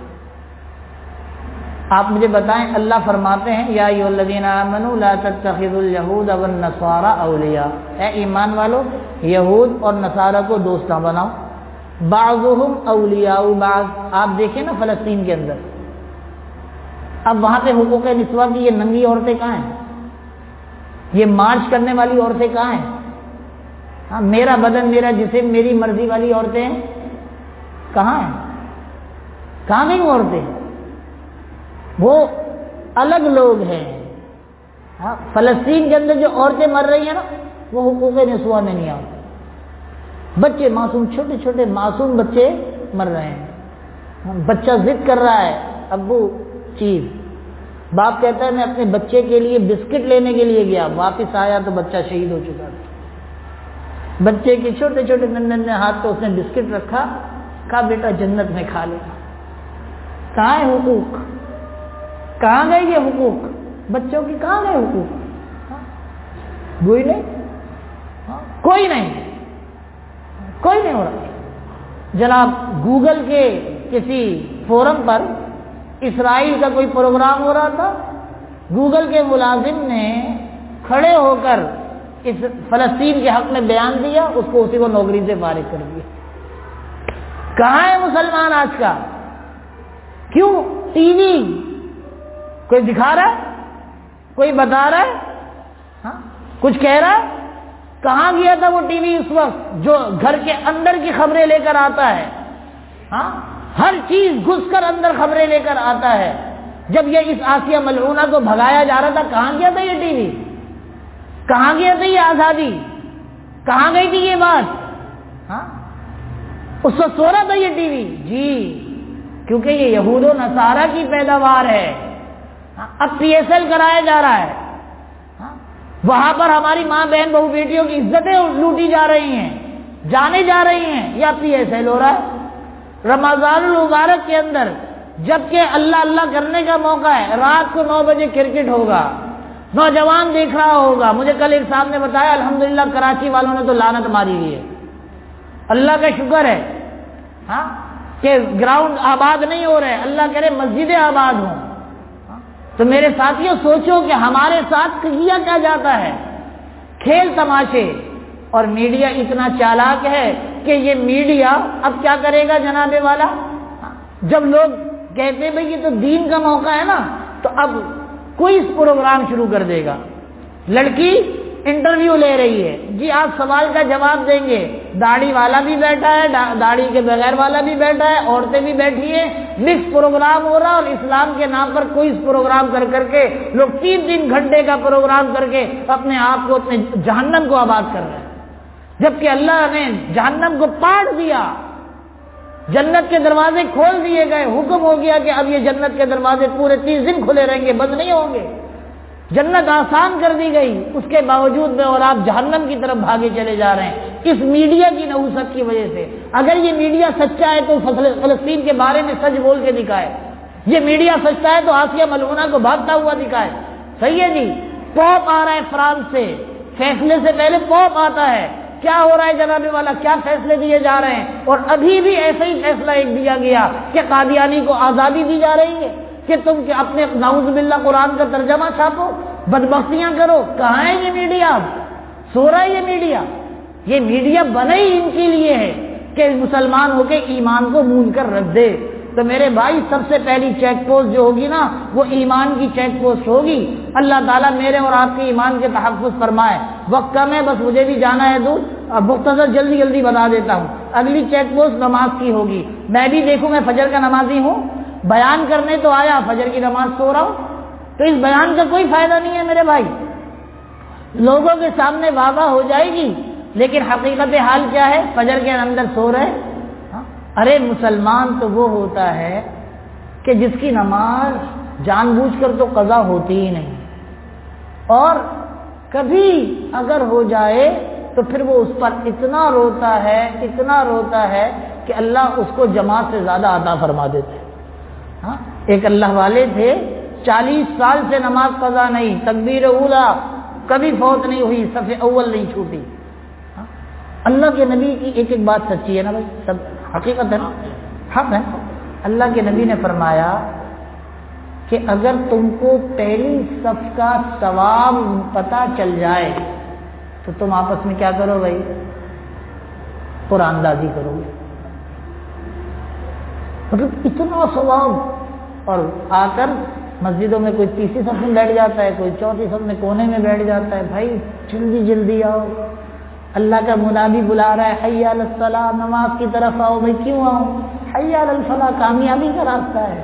آپ مجھے بتائیں، اللہ فرماتے ہیں یا ایھا الذین آمنوا لا تتخذوا اليهود والنصارى اولیاء، اے ایمان والو یہود اور نصارہ کو دوست نہ بناؤ. بعضهم اولیاء بعض. آپ دیکھیں نا فلسطین کے اندر اب وہاں پہ حقوق نسواں کی یہ ننگی عورتیں کہاں ہیں؟ یہ مارچ کرنے والی عورتیں کہاں ہیں؟ میرا بدن میرا جسم میری مرضی والی عورتیں کہاں ہیں؟ کہاں گئی وہ عورتیں؟ وہ الگ لوگ ہیں. فلسطین کے اندر جو عورتیں مر رہی ہیں نا وہ حقوق نسواں میں نہیں آتے. بچے معصوم، چھوٹے چھوٹے معصوم بچے مر رہے ہیں. بچہ ضد کر رہا ہے ابو چیز، باپ کہتا ہے میں اپنے بچے کے لیے بسکٹ لینے کے لیے گیا، واپس آیا تو بچہ شہید ہو چکا تھا. بچے کے چھوٹے چھوٹے ننھے ہاتھ تو اس نے بسکٹ رکھا، کہا بیٹا جنت میں کھا لینا. کہاں ہے حقوق؟ کہاں گئے یہ حقوق؟ بچوں کی کہاں گئے حقوق؟ کوئی نہیں، کوئی نہیں، کوئی نہیں ہو رہا. جناب گوگل کے کسی فورم پر اسرائیل کا کوئی پروگرام ہو رہا تھا، گوگل کے ملازم نے کھڑے ہو کر اس فلسطین کے حق میں بیان دیا، اس کو اسی کو نوکری سے فارغ کر دیا. کہاں ہے مسلمان آج کا؟ کیوں؟ ٹی وی کوئی دکھا رہا ہے، کوئی بتا رہا ہے، کچھ کہہ رہا ہے. کہاں گیا تھا وہ ٹی وی اس وقت جو گھر کے اندر کی خبریں لے کر آتا ہے؟ ہر چیز گھس کر اندر خبریں لے کر آتا ہے. جب یہ اس آسیہ ملعونہ کو بھگایا جا رہا تھا کہاں گیا تھا یہ ٹی وی؟ کہاں گیا تھا یہ آزادی؟ کہاں گئی تھی یہ بات؟ اس وقت سو رہا تھا یہ ٹی وی. جی کیونکہ یہ یہود و نصارہ کی پیداوار ہے. اب پی ایس ایل کرایا جا رہا ہے، وہاں پر ہماری ماں بہن بہو بیٹیوں کی عزتیں لوٹی جا رہی ہیں، جانے جا رہی ہیں، یا پی ایس ایل ہو رہا ہے. رمضان المبارک کے اندر جبکہ اللہ اللہ کرنے کا موقع ہے. رات کو 9 بجے کرکٹ ہوگا, نوجوان دیکھ رہا ہوگا. مجھے کل ایک صاحب نے بتایا الحمدللہ کراچی والوں نے تو لعنت ماری ہوئی ہے. اللہ کا شکر ہے ہاں کہ گراؤنڈ آباد نہیں ہو رہے, اللہ کرے مسجدیں آباد ہوں. تو میرے ساتھیوں سوچو کہ ہمارے ساتھ کیا کیا جاتا ہے, کھیل تماشے. اور میڈیا اتنا چالاک ہے کہ یہ میڈیا اب کیا کرے گا جناب والا, جب لوگ کہتے ہیں بھئی یہ تو دین کا موقع ہے نا, تو اب کوئی پروگرام شروع کر دے گا. لڑکی انٹرویو لے رہی ہے, جی آپ سوال کا جواب دیں گے. داڑھی والا بھی بیٹھا ہے, داڑھی کے بغیر والا بھی بیٹھا ہے, عورتیں بھی بیٹھی ہیں, مکس پروگرام ہو رہا. اور اسلام کے نام پر کوئی پروگرام کر کے لوگ 3 گھنٹے کا پروگرام کر کے اپنے آپ کو اپنے جہنم کو آباد کر رہے ہیں, جبکہ اللہ نے جہنم کو پاٹ دیا, جنت کے دروازے کھول دیے گئے. حکم ہو گیا کہ اب یہ جنت کے دروازے پورے 30 دن کھلے رہیں گے, بند نہیں ہوں گے. جنت آسان کر دی گئی, اس کے باوجود میں اور آپ جہنم کی طرف بھاگے چلے جا رہے ہیں اس میڈیا کی نحوست کی وجہ سے. اگر یہ میڈیا سچا ہے تو فلسطین کے بارے میں سچ بول کے دکھائے. یہ میڈیا سچا ہے تو آسیہ ملعونہ کو بھاگتا ہوا دکھائے. صحیح ہے جی. پوپ آ رہا ہے فرانس سے, فیصلے سے پہلے پوپ آتا ہے. کیا ہو رہا ہے جناب والا, کیا فیصلے دیے جا رہے ہیں. اور ابھی بھی ایسا ہی فیصلہ ایک دیا گیا کہ قادیانی کو آزادی دی جا رہی ہے کہ تم اپنے نعوذ باللہ قرآن کا ترجمہ چھاپو, بدبختیاں کرو. کہاں ہے یہ میڈیا؟ اب سو رہا ہے یہ میڈیا. یہ میڈیا بنا ہی ان کے لیے ہے کہ مسلمان ہو کے ایمان کو مون کر رکھ دے. تو میرے بھائی سب سے پہلی چیک پوسٹ جو ہوگی نا وہ ایمان کی چیک پوسٹ ہوگی. اللہ تعالیٰ میرے اور آپ کے ایمان کے تحفظ فرمائے. وقت کم ہے, بس مجھے بھی جانا ہے دور. اب مختصر جلدی بتا دیتا ہوں. اگلی چیک پوسٹ نماز کی ہوگی. میں بھی دیکھوں, میں فجر کا نمازی ہوں, بیان کرنے تو آیا, فجر کی نماز سو رہا ہوں. تو اس بیان کا کوئی فائدہ نہیں ہے میرے بھائی. لوگوں کے سامنے واضح ہو جائے گی, لیکن حقیقت حال کیا ہے, فجر کے اندر سو رہے. ارے مسلمان تو وہ ہوتا ہے کہ جس کی نماز جان بوجھ کر تو قضا ہوتی ہی نہیں, اور کبھی اگر ہو جائے تو پھر وہ اس پر اتنا روتا ہے کہ اللہ اس کو جماعت سے زیادہ عطا فرما دیتے. ایک اللہ والے تھے, 40 سال سے نماز قضا نہیں, تکبیر اولا کبھی فوت نہیں ہوئی, صف اول نہیں چھوٹی. اللہ کے نبی کی ایک بات سچی ہے نا بھائی, سب حقیقت ہے نا, حق ہے. اللہ کے نبی نے فرمایا کہ اگر تم کو پہلی صف کا ثواب پتہ چل جائے تو تم آپس میں کیا کرو بھائی, قرآن دازی کرو گے. مطلب اتنا ثواب. اور آ کر مسجدوں میں کوئی تیسری صف میں بیٹھ جاتا ہے, کوئی چوتھی صف میں کونے میں بیٹھ جاتا ہے. بھائی جلدی آؤ, اللہ کا منادی بلا رہا ہے, حی علی الصلاۃ, نماز کی طرف آؤ. بھائی کیوں آؤ, حی علی الفلاح, کامیابی کا راستہ ہے.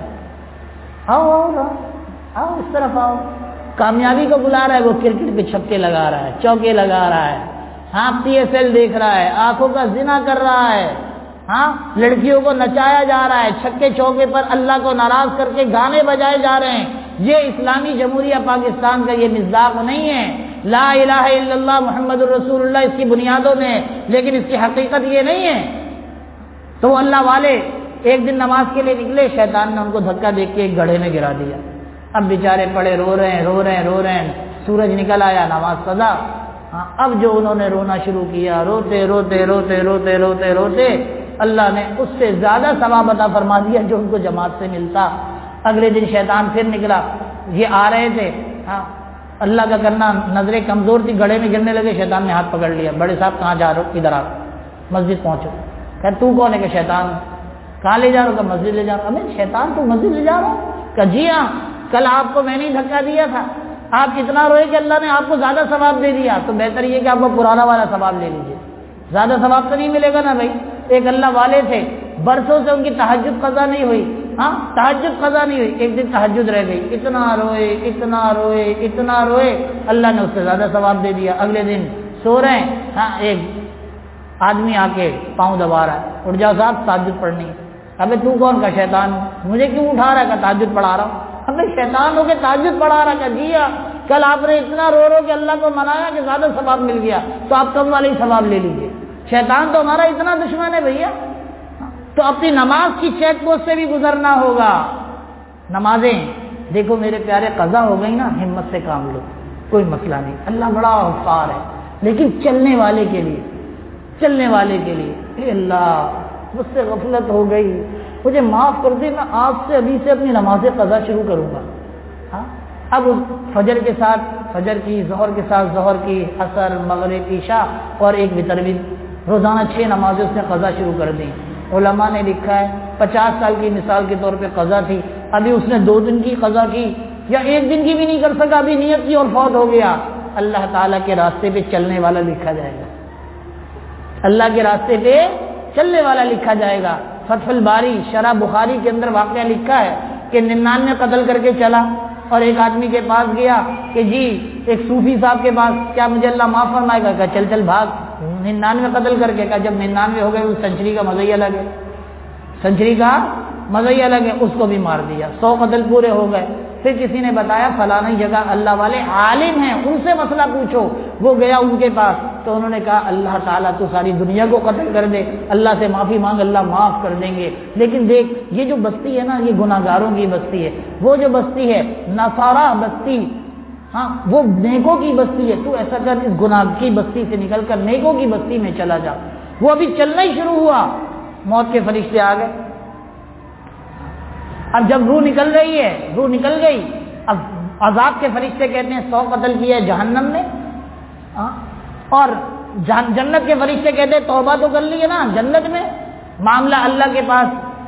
آؤ اس طرف آؤ. کامیابی کو بلا رہا ہے, وہ کرکٹ پہ چھکے لگا رہا ہے, چوکے لگا رہا ہے, ہاں PSL دیکھ رہا ہے, آنکھوں کا زنا کر رہا ہے, ہاں لڑکیوں کو نچایا جا رہا ہے, چھکے چوکے پر اللہ کو ناراض کر کے گانے بجائے جا رہے ہیں. یہ اسلامی جمہوریہ پاکستان کا یہ مصداق نہیں ہے. لا الہ الا اللہ محمد الرسول اللہ اس کی بنیادوں میں, لیکن اس کی حقیقت یہ نہیں ہے. تو وہ اللہ والے ایک دن نماز کے لیے نکلے, شیطان نے ان کو دھکا دے کے ایک گڑھے میں گرا دیا. اب بیچارے پڑے رو رہے ہیں. سورج نکل آیا, نماز قضا. اب جو انہوں نے رونا شروع کیا, روتے اللہ نے اس سے زیادہ ثواب عطا فرما دیا جو ان کو جماعت سے ملتا. اگلے دن شیطان پھر نکلا, یہ آ رہے تھے, اللہ کا کرنا نظریں کمزور تھی, گڑھے میں گرنے لگے. شیطان نے ہاتھ پکڑ لیا, بڑے صاحب کہاں جا رہے ہو, ادھر آ, مسجد پہنچو. کہ تو کون ہے, کہ شیطان. کہاں لے جا رہا ہو, کہ مسجد لے جا رہا ہوں. ابے شیطان تو مسجد لے جا رہا ہوں. کہ جی ہاں, کل آپ کو میں نے دھکا دیا تھا, آپ اتنا روئے کہ اللہ نے آپ کو زیادہ ثواب دے دیا. تو بہتر یہ کہ آپ کو پرانا والا ثواب لے لیجیے, زیادہ ثواب تو نہیں ملے گا نا بھائی. ایک اللہ والے تھے, برسوں سے ان کی تہجد قضا نہیں ہوئی. تہجد قضا نہیں ہوئی, ایک دن تہجد رہ گئی. اتنا روئے, اللہ نے اس سے زیادہ ثواب دے دیا. اگلے دن سو رہے ہیں, ایک آدمی آ کے پاؤں دبا رہا ہے, اٹھ جاؤ صاحب تہجد پڑھنی. ابے تو کون, کا شیطان. مجھے کیوں اٹھا رہا ہے, کا تہجد پڑھا رہا ہوں. ابے شیطان ہو کے تہجد پڑھا رہا, کا جی ہاں, کل آپ نے اتنا رو کے اللہ کو منایا کہ زیادہ ثواب مل گیا, تو آپ کم والے ہی ثواب لے لیجیے. شیطان تو ہمارا اتنا دشمن ہے بھیا. تو اپنی نماز کی چیک پوسٹ سے بھی گزرنا ہوگا. نمازیں دیکھو میرے پیارے قضا ہو گئی نا، ہمت سے کام لو، کوئی مسئلہ نہیں، اللہ بڑا غفار ہے، لیکن چلنے والے کے لیے اے اللہ مجھ سے غفلت ہو گئی، مجھے معاف کر دے، میں آج سے ابھی سے اپنی نماز قضا شروع کروں گا۔ ہاں اب فجر کے ساتھ فجر کی، ظہر کے ساتھ ظہر کی، عصر، مغرب، عشاء اور ایک وتر بھی، روزانہ 6 نمازیں اس نے قضا شروع کر دیں۔ علماء نے لکھا ہے 50 سال کی مثال کے طور پہ قضا تھی، ابھی اس نے 2 دن کی قضا کی یا 1 دن کی بھی نہیں کر سکا، ابھی نیت کی اور فوت ہو گیا، اللہ تعالیٰ کے راستے پہ چلنے والا لکھا جائے گا، اللہ کے راستے پہ چلنے والا لکھا جائے گا۔ فتح الباری شرح بخاری کے اندر واقعہ لکھا ہے کہ 99 قتل کر کے چلا اور ایک آدمی کے پاس گیا کہ جی ایک صوفی صاحب کے پاس، کیا مجھے اللہ معاف فرمائے گا؟ کہا چل بھاگ، 99 قتل کر کے، کہا جب 99 ہو گئے اس سنچری کا مزہ ہی الگ ہے، سنچری کا مزہ ہی الگ ہے، اس کو بھی مار دیا، 100 قتل پورے ہو گئے۔ پھر کسی نے بتایا فلانی جگہ اللہ والے عالم ہیں، ان سے مسئلہ پوچھو، وہ گیا ان کے پاس تو انہوں نے کہا اللہ تعالیٰ تو ساری دنیا کو قتل کر دے، اللہ سے معافی مانگ، اللہ معاف کر دیں گے، لیکن دیکھ یہ جو بستی ہے نا، یہ گناہ گاروں کی بستی ہے، وہ جو بستی ہے نصارہ بستی، ہاں وہ نیکوں کی بستی ہے، تو ایسا کر اس گناہ کی بستی سے نکل کر نیکوں کی بستی میں چلا جا۔ وہ ابھی چلنا ہی شروع ہوا، موت کے فرشتے آ گئے۔ اب جب روح نکل رہی ہے، روح نکل گئی، اب عذاب کے فرشتے کہتے ہیں 100 قتل کیا ہے جہنم میں، اور جنت کے فرشتے کہتے ہیں توبہ تو کر لی ہے نا جنت میں، معاملہ اللہ کے پاس،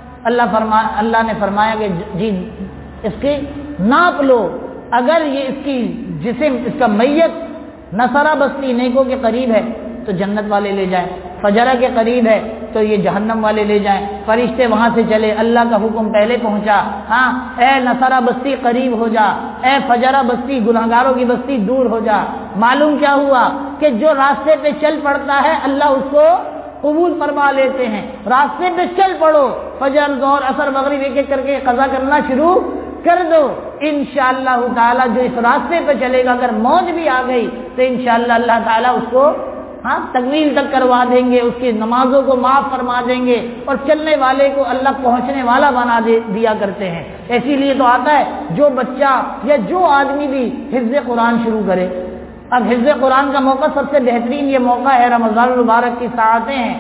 اللہ نے فرمایا کہ جی اس کی ناپ لو، اگر یہ اس کی جسم، اس کا میت نصرہ بستی نیکوں کے قریب ہے تو جنت والے لے جائیں، فجرہ کے قریب ہے تو یہ جہنم والے لے جائیں۔ فرشتے وہاں سے چلے، اللہ کا حکم پہلے پہنچا، ہاں اے نصرہ بستی قریب ہو جا، اے فجرہ بستی گناہگاروں کی بستی دور ہو جا۔ معلوم کیا ہوا کہ جو راستے پہ چل پڑتا ہے اللہ اس کو قبول فرما لیتے ہیں۔ راستے پہ چل پڑو، فجر، ظہر، عصر، مغرب ایک ایک کر کے قضا کرنا شروع کر دو، انشاءاللہ تعالی جو اس راستے پہ چلے گا، اگر موت بھی آ گئی تو انشاءاللہ اللہ تعالیٰ اس کو تکمیل تک کروا دیں گے، اس کی نمازوں کو معاف فرما دیں گے، اور چلنے والے کو اللہ پہنچنے والا بنا دیا کرتے ہیں۔ اسی لیے تو آتا ہے جو بچہ یا جو آدمی بھی حفظ قرآن شروع کرے، اب حفظ قرآن کا موقع سب سے بہترین یہ موقع ہے، رمضان المبارک کی ساعتیں ہیں،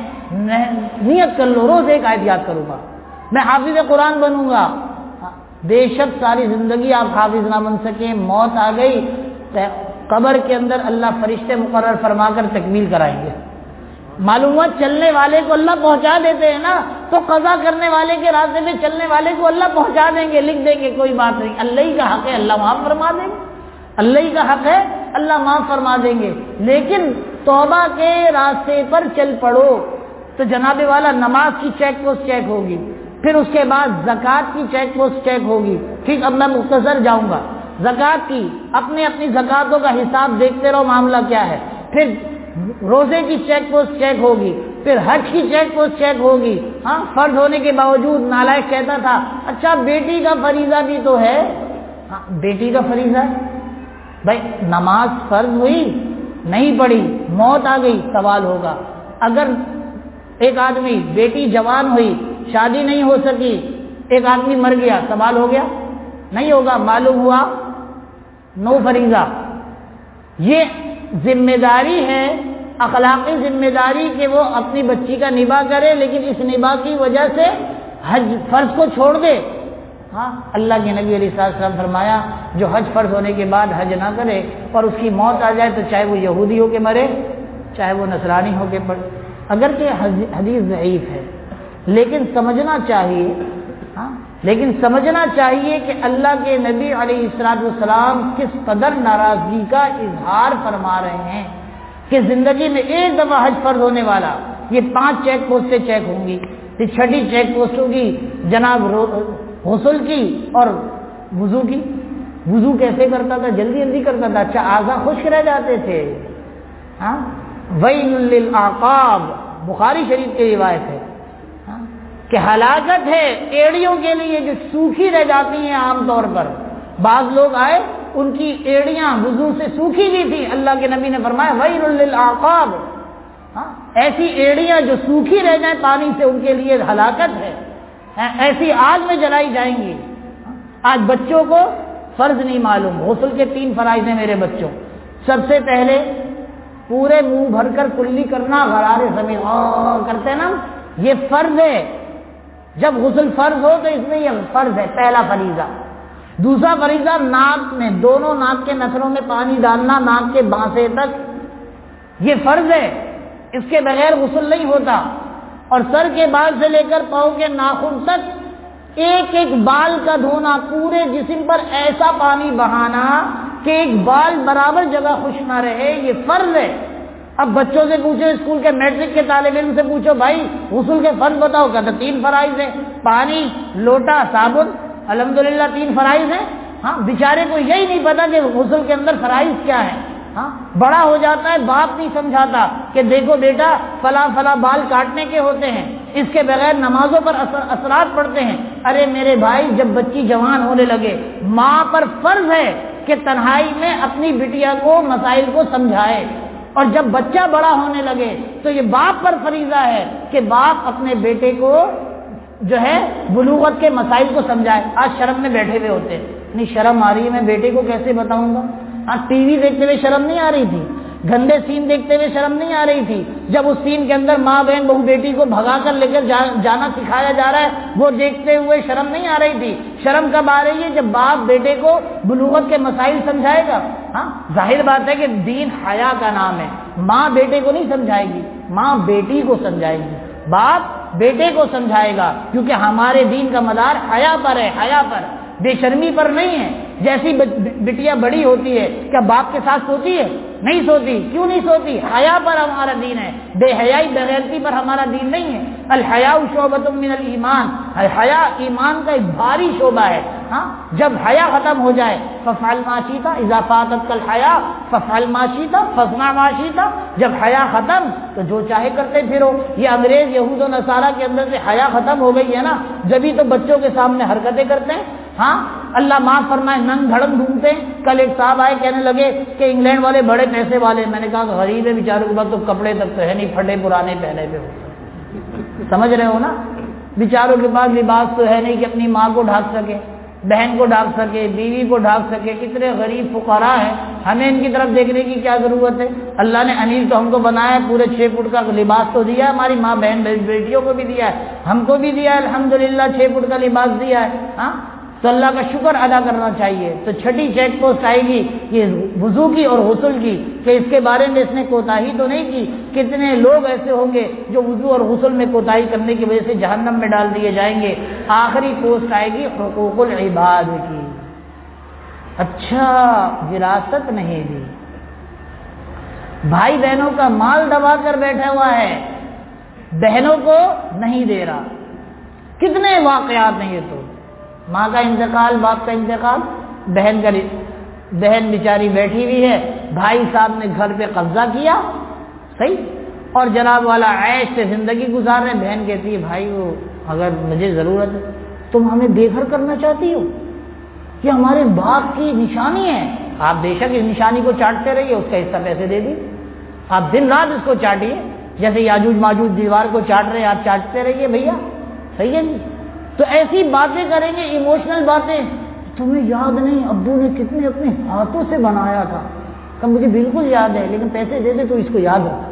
نیت کر لو روز ایک آیت یاد کروں گا، میں حافظ قرآن بنوں گا۔ بے شک ساری زندگی آپ حافظ نہ بن سکیں، موت آ گئی، قبر کے اندر اللہ فرشتے مقرر فرما کر تکمیل کرائیں گے۔ معلومات چلنے والے کو اللہ پہنچا دیتے ہیں نا، تو قضا کرنے والے کے راستے میں چلنے والے کو اللہ پہنچا دیں گے، لکھ دیں گے، کوئی بات نہیں، اللہ ہی کا حق ہے، اللہ معاف فرما دیں گے، اللہ ہی کا حق ہے، اللہ معاف فرما دیں گے۔ لیکن توبہ کے راستے پر چل پڑو تو جناب والا نماز کی چیک پوسٹ چیک ہوگی، پھر اس کے بعد زکوٰۃ کی چیک پوسٹ چیک ہوگی۔ ٹھیک، اب میں مختصر جاؤں گا۔ زکوٰۃ کی اپنی زکوٰۃوں کا حساب دیکھتے رہو، معاملہ کیا ہے، پھر روزے کی چیک پوسٹ چیک ہوگی، پھر حج کی چیک پوسٹ چیک ہوگی۔ ہاں فرض ہونے کے باوجود نالائق کہتا تھا اچھا بیٹی کا فریضہ بھی تو ہے، ہاں بیٹی کا فریضہ ہے بھائی، نماز فرض ہوئی نہیں پڑھی، موت آ گئی، سوال ہوگا۔ اگر ایک آدمی بیٹی جوان ہوئی، شادی نہیں ہو سکی، ایک آدمی مر گیا، سوال ہو گیا؟ نہیں ہوگا، معلوم ہوا نو فریضہ۔ یہ ذمہ داری ہے، اخلاقی ذمہ داری کہ وہ اپنی بچی کا نباہ کرے، لیکن اس نباہ کی وجہ سے حج فرض کو چھوڑ دے۔ ہاں اللہ کے نبی علیہ السلام فرمایا جو حج فرض ہونے کے بعد حج نہ کرے اور اس کی موت آ جائے تو چاہے وہ یہودی ہو کے مرے، چاہے وہ نصرانی ہو کے پڑے، اگرچہ حدیث ضعیف ہے، لیکن سمجھنا چاہیے، ہاں لیکن سمجھنا چاہیے کہ اللہ کے نبی علیہ السلام کس قدر ناراضگی کا اظہار فرما رہے ہیں کہ زندگی میں ایک دفعہ حج فرض ہونے والا، یہ 5 چیک پوسٹیں چیک ہوں گی، پھر 6ٹھی چیک پوسٹ ہوگی جناب غسل کی اور وضو کی۔ وضو کیسے کرتا تھا؟ جلدی جلدی کرتا تھا، اچھا اعضاء خشک رہ جاتے تھے۔ ہاں ویل للعقاب، بخاری شریف کی روایت ہے کہ ہلاکت ہے ایڑیوں کے لیے جو سوکھی رہ جاتی ہیں۔ عام طور پر بعض لوگ آئے ان کی ایڑیاں وضو سے سوکھی بھی تھی، اللہ کے نبی نے فرمایا ویل للعقاب، ایسی ایڑیاں جو سوکھی رہ جائیں پانی سے ان کے لیے ہلاکت ہے، ایسی آگ میں جلائی جائیں گی۔ آج بچوں کو فرض نہیں معلوم. غسل کے 3 فرائض ہیں میرے بچوں. سب سے پہلے پورے منہ بھر کر کلی کرنا, غرارے سمیت کرتے ہیں نا, یہ فرض ہے. جب غسل فرض ہو تو اس میں یہ فرض ہے, پہلا فریضہ. دوسرا فریضہ ناک میں, دونوں ناک کے نسلوں میں پانی ڈالنا ناک کے بانسے تک, یہ فرض ہے. اس کے بغیر غسل نہیں ہوتا. اور سر کے بال سے لے کر پاؤں کے ناخن تک ایک ایک بال کا دھونا, پورے جسم پر ایسا پانی بہانا کہ ایک بال برابر جگہ خشک نہ رہے, یہ فرض ہے. اب بچوں سے پوچھو, اسکول کے میٹرک کے طالب علم سے پوچھو, بھائی غسل کے فرض بتاؤ, کہتا 3 فرائض ہیں, پانی, لوٹا, صابن. الحمدللہ 3 فرائض ہیں. ہاں, بیچارے کو یہی نہیں پتا کہ غسل کے اندر فرائض کیا ہے. ہاں, بڑا ہو جاتا ہے, باپ نہیں سمجھاتا کہ دیکھو بیٹا فلاں فلاں بال کاٹنے کے ہوتے ہیں, اس کے بغیر نمازوں پر اثرات پڑتے ہیں. ارے میرے بھائی, جب بچی جوان ہونے لگے, ماں پر فرض ہے کہ تنہائی میں اپنی بٹیا کو مسائل کو سمجھائے. اور جب بچہ بڑا ہونے لگے تو یہ باپ پر فریضہ ہے کہ باپ اپنے بیٹے کو جو ہے بلوغت کے مسائل کو سمجھائے. آج شرم میں بیٹھے ہوئے ہوتے ہیں, نہیں شرم آ رہی ہے, میں بیٹے کو کیسے بتاؤں گا. ہاں, ٹی وی دیکھتے ہوئے شرم نہیں آ رہی تھی, گندے سین دیکھتے ہوئے شرم نہیں آ رہی تھی. جب اس سین کے اندر ماں بہن بہو بیٹی کو بھگا کر لے کر جانا سکھایا جا رہا ہے, وہ دیکھتے ہوئے شرم نہیں آ رہی تھی. شرم کب آ رہی ہے؟ جب باپ بیٹے کو بلوغت کے مسائل سمجھائے گا. ہاں, ظاہر بات ہے کہ دین حیا کا نام ہے. ماں بیٹے کو نہیں سمجھائے گی, ماں بیٹی کو سمجھائے گی, باپ بیٹے کو سمجھائے گا, کیونکہ ہمارے دین کا مدار حیا پر ہے, حیا پر, بے شرمی پر نہیں ہے. جیسی بٹیا بڑی ہوتی ہے, کیا باپ کے ساتھ سوتی ہے؟ نہیں سوتی. کیوں نہیں سوتی؟ حیا پر ہمارا دین ہے, بے حیائی بغیرتی پر ہمارا دین نہیں ہے. الحیاء شعبۃ من الایمان, حیا ایمان کا ایک بھاری شعبہ ہے. ہاں, جب حیا ختم ہو جائے, فافعل ما شئت اذا فاتتک الحیاء فافعل ما شئت فاصنع ما شئت, جب حیا ختم تو جو چاہے کرتے پھرو. یہ انگریز یہود و نصارہ کے اندر سے حیا ختم ہو گئی ہے نا, جبھی تو بچوں کے سامنے حرکتیں کرتے ہیں. ہاں, اللہ معاف فرمائے, ننگ دھڑم ڈھونڈتے ہیں. کل ایک صاحب آئے, کہنے لگے کہ انگلینڈ والے بڑے پیسے والے. میں نے کہا غریب ہے بیچاروں کے بعد تو کپڑے تک تو ہے نہیں, پھٹے پرانے پہنے پہ ہوتے. سمجھ رہے ہو نا, بیچاروں کے پاس لباس تو ہے نہیں کہ اپنی ماں کو ڈھانک سکے, بہن کو ڈھانک سکے, بیوی کو ڈھانک سکے. کتنے غریب فقراء ہیں, ہمیں ان کی طرف دیکھنے کی کیا ضرورت ہے. اللہ نے امیر تو ہم کو بنایا, پورے 6 فٹ کا لباس تو دیا, ہماری ماں بہن بیٹیوں کو بھی دیا ہے, ہم کو بھی دیا ہے, الحمدللہ 6 فٹ کا لباس دیا ہے. ہاں, تو اللہ کا شکر ادا کرنا چاہیے. تو چھٹی چیک پوسٹ آئے گی یہ وضو کی اور غسل کی, کہ اس کے بارے میں اس نے کوتاہی تو نہیں کی. کتنے لوگ ایسے ہوں گے جو وضو اور غسل میں کوتاہی کرنے کی وجہ سے جہنم میں ڈال دیے جائیں گے. آخری پوسٹ آئے گی حقوق العباد کی. اچھا, وراثت نہیں دی, بھائی بہنوں کا مال دبا کر بیٹھا ہوا ہے, بہنوں کو نہیں دے رہا. کتنے واقعات ہیں یہ. تو ماں کا انتقال, باپ کا انتقال, بہن بیچاری بیٹھی ہوئی ہے, بھائی صاحب نے گھر پہ قبضہ کیا, صحیح, اور جناب والا عیش سے زندگی گزار رہے. بہن کہتی ہے بھائی وہ اگر مجھے ضرورت ہے, تم ہمیں بے گھر کرنا چاہتی ہو, یہ ہمارے باپ کی نشانی ہے. آپ بے شک اس نشانی کو چاٹتے رہیے, اس کا حصہ پیسے دے دیے. آپ دن رات اس کو چاٹیے, جیسے یاجوج ماجوج دیوار کو چاٹ رہے, آپ چاٹتے رہیے بھیا, صحیح ہے جی. تو ایسی باتیں کریں گے, ایموشنل باتیں. تمہیں یاد نہیں ابو نے کتنے اپنے ہاتھوں سے بنایا تھا؟ کہ مجھے بالکل یاد ہے, لیکن پیسے دے دے تو اس کو یاد رکھ.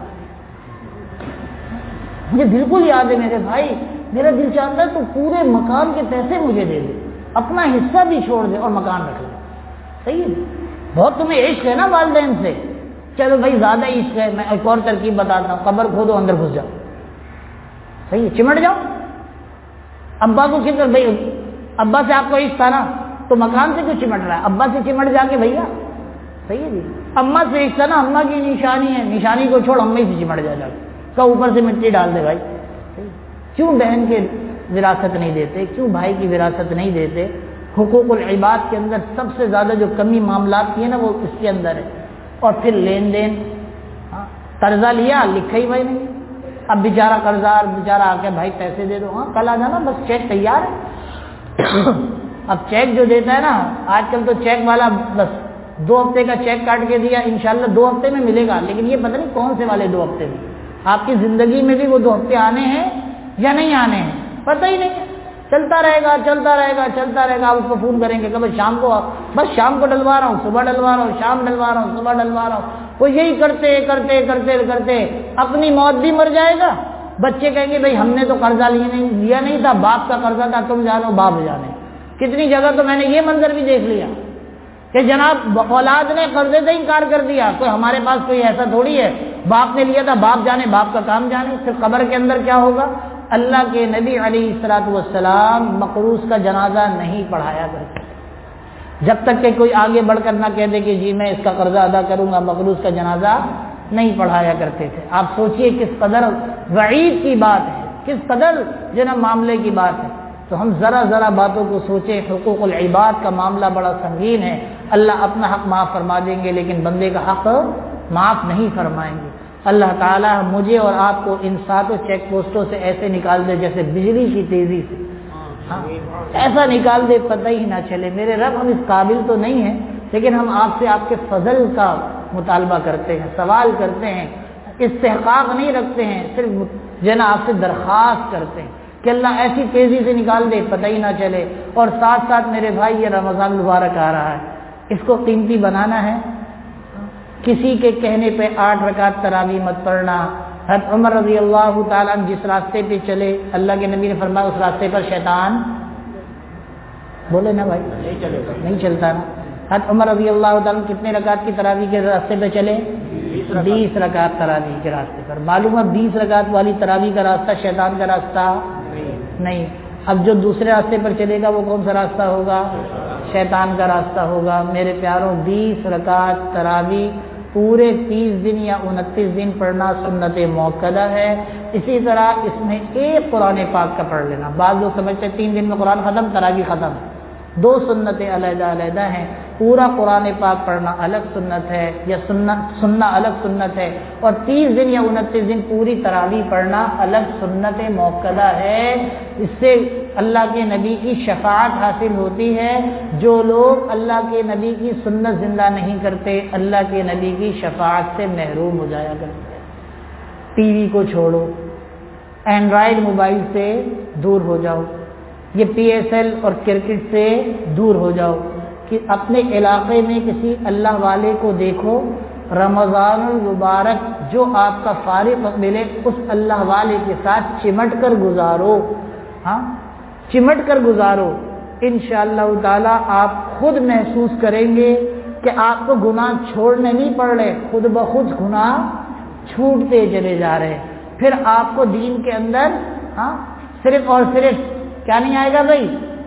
مجھے بالکل یاد ہے میرے بھائی, میرا دل چاہتا ہے تو پورے مکان کے پیسے مجھے دے دے, اپنا حصہ بھی چھوڑ دے اور مکان رکھ لے. صحیح ہے, بہت تمہیں عشق ہے نا والدین سے. چلو بھائی زیادہ عشق ہے, میں ایک اور ترکیب بتاتا ہوں, قبر کھودو, اندر گھس جاؤ. صحیح ہے, چمٹ جاؤ. ابا کو کدھر, بھائی ابا سے آپ کو عشق تھا نا, تو مکان سے کیوں چمٹ رہا ہے؟ ابا سے چمٹ جا کے بھیا. صحیح ہے جی. اماں سے عشق تھا نا, اماں کی نشانی ہے, نشانی کو چھوڑ اماں سے چمٹ جا کہ اوپر سے مٹی ڈال دے بھائی. کیوں بہن کے وراثت نہیں دیتے, کیوں بھائی کی وراثت نہیں دیتے؟ حقوق العباد کے اندر سب سے زیادہ جو کمی معاملات کی ہے نا وہ اس کے اندر ہے. اور پھر لین دین, قرضہ لیا, لکھا ہی بھائی نہیں. اب بیچارہ قرضدار بیچارہ آ کے بھائی پیسے دے دو, ہاں کل آ جانا, بس چیک تیار ہے. اب چیک جو دیتا ہے نا, آج کل تو چیک والا بس 2 ہفتے کا چیک کاٹ کے دیا, انشاءاللہ 2 ہفتے میں ملے گا. لیکن یہ پتہ نہیں کون سے والے 2 ہفتے میں, آپ کی زندگی میں بھی وہ 2 ہفتے آنے ہیں یا نہیں آنے ہیں, پتہ ہی نہیں. چلتا رہے گا چلتا رہے گا چلتا رہے گا. آپ اس کو فون کریں گے کہ بس شام کو بس شام کو ڈلوا رہا ہوں, صبح ڈلوا رہا ہوں, شام ڈلوا رہا ہوں, صبح ڈلوا رہا ہوں. وہ یہی کرتے کرتے کرتے کرتے اپنی موت بھی مر جائے گا. بچے کہیں گے بھائی ہم نے تو قرضہ لیا نہیں تھا, باپ کا قرضہ تھا, تم جانو باپ جانے. کتنی جگہ تو میں نے یہ منظر بھی دیکھ لیا کہ جناب اولاد نے قرضے سے انکار کر دیا. کوئی ہمارے پاس کوئی ایسا تھوڑی ہے, باپ نے لیا تھا, باپ جانے, باپ کا کام جانے. پھر قبر کے اندر کیا ہوگا؟ اللہ کے نبی علیہ الصلوۃ والسلام مقروض کا جنازہ نہیں پڑھایا کرتے جب تک کہ کوئی آگے بڑھ کر نہ کہہ دے کہ جی میں اس کا قرضہ ادا کروں گا. مقروض کا جنازہ نہیں پڑھایا کرتے تھے. آپ سوچئے کس قدر وعید کی بات ہے, کس قدر جناب معاملے کی بات ہے. تو ہم ذرا باتوں کو سوچیں. حقوق العباد کا معاملہ بڑا سنگین ہے. اللہ اپنا حق معاف فرما دیں گے لیکن بندے کا حق معاف نہیں فرمائیں گے. اللہ تعالیٰ مجھے اور آپ کو ان 7 چیک پوسٹوں سے ایسے نکال دے جیسے بجلی کی تیزی سے. ایسا نکال دے پتہ ہی نہ چلے. میرے رب ہم اس قابل تو نہیں ہیں لیکن ہم آپ سے آپ کے فضل کا مطالبہ کرتے ہیں, سوال کرتے ہیں, استحقاق نہیں رکھتے ہیں, صرف جناب آپ سے درخواست کرتے ہیں کہ اللہ ایسی تیزی سے نکال دے پتہ ہی نہ چلے. اور ساتھ ساتھ میرے بھائی یہ رمضان مبارک آ رہا ہے, اس کو قیمتی بنانا ہے. کسی کے کہنے پہ 8 رکعت تراویح مت پڑھنا. حضرت عمر رضی اللہ تعالیٰ جس راستے پہ چلے اللہ کے نبی نے فرمایا اس راستے پر شیطان بولے نا بھائی نہیں چلتا نا. حضرت عمر رضی اللہ تعالیٰ کتنے رکعت کی تراویح کے راستے پہ چلے؟ 20 رکعت تراویح کے راستے پر. معلوم ہے 20 رکعت والی تراویح کا راستہ شیطان کا راستہ نہیں. اب جو دوسرے راستے پر چلے گا وہ کون سا راستہ ہوگا؟ شیطان کا راستہ ہوگا. میرے پیاروں 20 رکعت تراویح پورے 30 دن یا 29 دن پڑھنا سنت موقدہ ہے. اسی طرح اس میں ایک قرآن پاک کا پڑھ لینا. بعض لوگ سمجھتے ہیں 3 دن میں قرآن ختم, تراویح ختم. 2 سنتیں علیحدہ ہیں. پورا قرآن پاک پڑھنا الگ سنت ہے یا سننا الگ سنت ہے, اور 30 دن یا 29 دن پوری تراویح پڑھنا الگ سنت موقدہ ہے. اس سے اللہ کے نبی کی شفاعت حاصل ہوتی ہے. جو لوگ اللہ کے نبی کی سنت زندہ نہیں کرتے اللہ کے نبی کی شفاعت سے محروم ہو جایا کرتے ہیں. ٹی وی کو چھوڑو, اینڈرائڈ موبائل سے دور ہو جاؤ, یہ PSL اور کرکٹ سے دور ہو جاؤ. کہ اپنے علاقے میں کسی اللہ والے کو دیکھو, رمضان المبارک جو آپ کا فارغ ملے اس اللہ والے کے ساتھ چمٹ کر گزارو. چمٹ کر گزارو. انشاءاللہ تعالی آپ خود محسوس کریں گے کہ آپ کو گناہ چھوڑنے نہیں پڑ رہے, خود بخود گناہ چھوٹتے چلے جا رہے. پھر آپ کو دین کے اندر صرف اور صرف کیا نہیں آئے گا بھائی,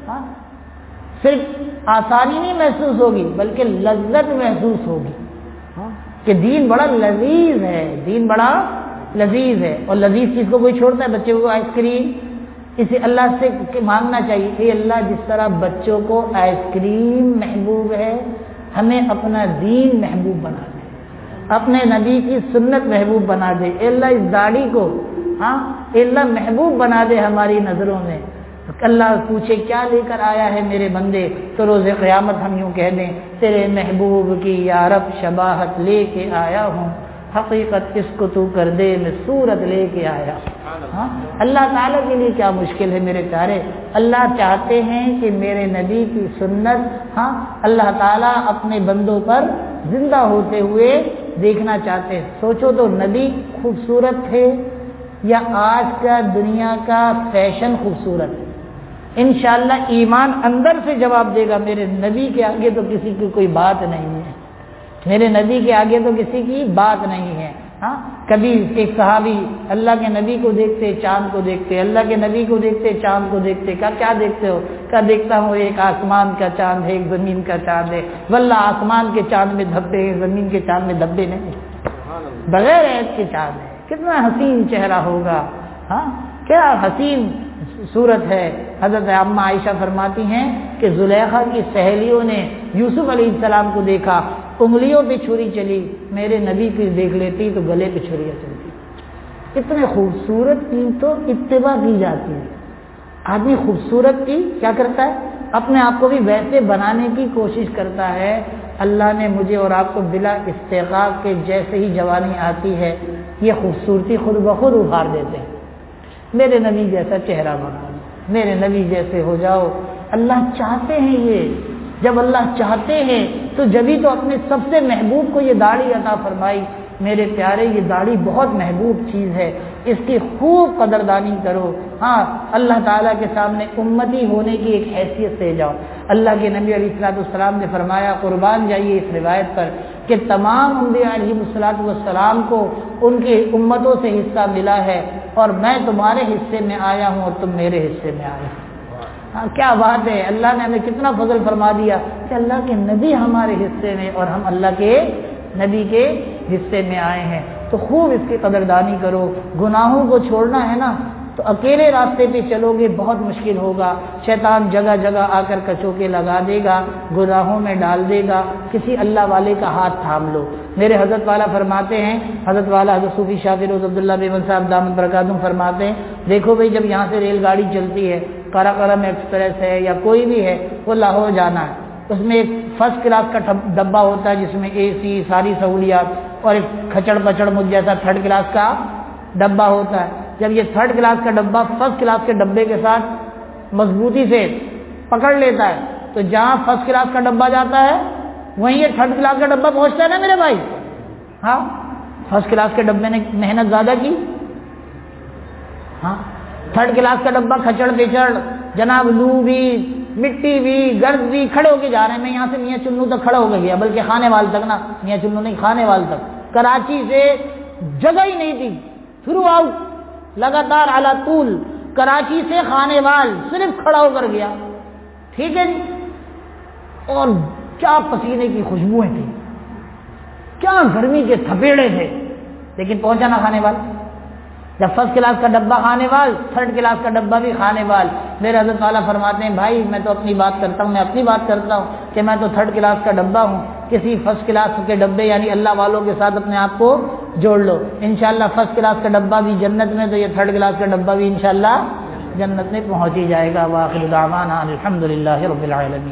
صرف آسانی نہیں محسوس ہوگی بلکہ لذت محسوس ہوگی کہ دین بڑا لذیذ ہے, دین بڑا لذیذ ہے. اور لذیذ چیز کو کوئی چھوڑتا ہے؟ بچے کو آئس کریم, اسے اللہ سے مانگنا چاہیے اے اللہ جس طرح بچوں کو آئس کریم محبوب ہے ہمیں اپنا دین محبوب بنا دے, اپنے نبی کی سنت محبوب بنا دے. اے اللہ اس داڑھی کو اے اللہ محبوب بنا دے ہماری نظروں میں. اللہ پوچھے کیا لے کر آیا ہے میرے بندے, تو روز قیامت ہم یوں کہہ دیں تیرے محبوب کی یا رب شباہت لے کے آیا ہوں, حقیقت اس کو تو کر دے میں صورت لے کے آیا. اللہ تعالیٰ کے لیے کیا مشکل ہے میرے پیارے. اللہ چاہتے ہیں کہ میرے نبی کی سنت اللہ تعالیٰ اپنے بندوں پر زندہ ہوتے ہوئے دیکھنا چاہتے ہیں. سوچو تو نبی خوبصورت تھے یا آج کا دنیا کا فیشن خوبصورت ہے؟ انشاءاللہ ایمان اندر سے جواب دے گا میرے نبی کے آگے تو کسی کی کوئی بات نہیں ہے, میرے نبی کے آگے تو کسی کی بات نہیں ہے. کبھی ایک صحابی اللہ کے نبی کو دیکھتے چاند کو دیکھتے, اللہ کے نبی کو دیکھتے چاند کو دیکھتے. کیا دیکھتے ہو؟ کیا دیکھتا ہوں ایک آسمان کا چاند ہے, ایک زمین کا چاند ہے. واللہ آسمان کے چاند میں دھبے ہیں, زمین کے چاند میں دھبے نہیں, بغیر عیب کے چاند ہے. کتنا حسین چہرہ ہوگا, کیا حسین صورت ہے. حضرت عامہ عائشہ فرماتی ہیں کہ زلیخا کی سہیلیوں نے یوسف علیہ السلام کو دیکھا, انگلیوں پہ چھری چلی, میرے نبی کی دیکھ لیتی تو گلے پہ چھریاں چلتی. اتنے خوبصورت کی تو اتباع کی جاتی ہے. آدمی خوبصورت کی کیا کرتا ہے؟ اپنے آپ کو بھی ویسے بنانے کی کوشش کرتا ہے. اللہ نے مجھے اور آپ کو بلا استحقاق کے جیسے ہی جوانی آتی ہے یہ خوبصورتی خود بخود ابھار دیتے ہیں. میرے نبی جیسا چہرہ بنا دو, میرے نبی جیسے ہو جاؤ۔ اللہ چاہتے ہیں یہ، جب اللہ چاہتے ہیں تو جبھی تو اپنے سب سے محبوب کو یہ داڑھی عطا فرمائی۔ میرے پیارے یہ داڑھی بہت محبوب چیز ہے، اس کی خوب قدردانی کرو۔ ہاں اللہ تعالیٰ کے سامنے امتی ہونے کی ایک حیثیت سے جاؤ۔ اللہ کے نبی علیہ الصلوۃ والسلام نے فرمایا، قربان جائیے اس روایت پر کہ تمام انبیاء علیہ الصلوۃ والسلام کو ان کی امتوں سے حصہ ملا ہے، اور میں تمہارے حصے میں آیا ہوں اور تم میرے حصے میں آئے ہو۔ ہاں کیا بات ہے، اللہ نے ہمیں کتنا فضل فرما دیا کہ اللہ کے نبی ہمارے حصے میں اور ہم اللہ کے نبی کے حصے میں آئے ہیں۔ تو خوب اس کی قدردانی کرو۔ گناہوں کو چھوڑنا ہے نا تو اکیلے راستے پہ چلو گے بہت مشکل ہوگا، شیطان جگہ جگہ آ کر کچوکے لگا دے گا، گناہوں میں ڈال دے گا۔ کسی اللہ والے کا ہاتھ تھام لو۔ میرے حضرت والا فرماتے ہیں، حضرت والا حضرت صوفی شاہ فیروز عبداللہ بیمن صاحب دامت برکاتہم فرماتے ہیں، دیکھو بھائی جب یہاں سے ریل گاڑی چلتی ہے، قراقرم ایکسپریس ہے یا کوئی بھی ہے، وہ لاہور جانا ہے، اس میں ایک فرسٹ کلاس کا ڈبہ ہوتا ہے جس میں اے سی ساری سہولیات، اور ایک کھچڑ پچڑ مجھ جیسا تھرڈ کلاس کا ڈبہ ہوتا ہے۔ جب یہ تھرڈ کلاس کا ڈبہ فرسٹ کلاس کے ڈبے کے ساتھ مضبوطی سے پکڑ لیتا ہے تو جہاں فرسٹ کلاس کا ڈبہ جاتا ہے وہیں یہ تھرڈ کلاس کا ڈبہ پہنچتا ہے نا میرے بھائی۔ ہاں فرسٹ کلاس کے ڈبے نے محنت زیادہ کی، ہاں تھرڈ کلاس کا ڈبہ کھچڑ پیچڑ جناب، لو بھی مٹی بھی گرد بھی کھڑے ہو کے جا رہے ہیں۔ میں یہاں سے میاں چنو تک کھڑا ہو کے گیا، بلکہ خانے وال تک نا، میاں چنو نہیں خانے وال تک، کراچی سے جگہ ہی نہیں تھی، تھرو آؤٹ لگاتار اعلیٰ طول کراچی سے خانے وال صرف کھڑا ہو کر گیا، ٹھیک ہے جی۔ اور کیا پسینے کی خوشبوئیں تھیں، کیا گرمی کے تھپیڑے تھے، لیکن پہنچا نہ خانے وال۔ جب فرسٹ کلاس کا ڈبہ خانے وال، تھرڈ کلاس کا ڈبہ بھی خانے وال۔ میرے حضرت والا فرماتے ہیں، بھائی میں تو اپنی بات کرتا ہوں، میں اپنی بات کرتا ہوں کہ میں تو تھرڈ کلاس کا ڈبہ ہوں، کسی فرسٹ کلاس کے ڈبے یعنی اللہ والوں کے ساتھ اپنے آپ کو جوڑ لو، انشاءاللہ فرسٹ کلاس کا ڈبہ بھی جنت میں تو یہ تھرڈ کلاس کا ڈبہ بھی انشاءاللہ جنت میں پہنچ ہی جائے گا۔ وآخر دعوانا الحمدللہ رب العالمین،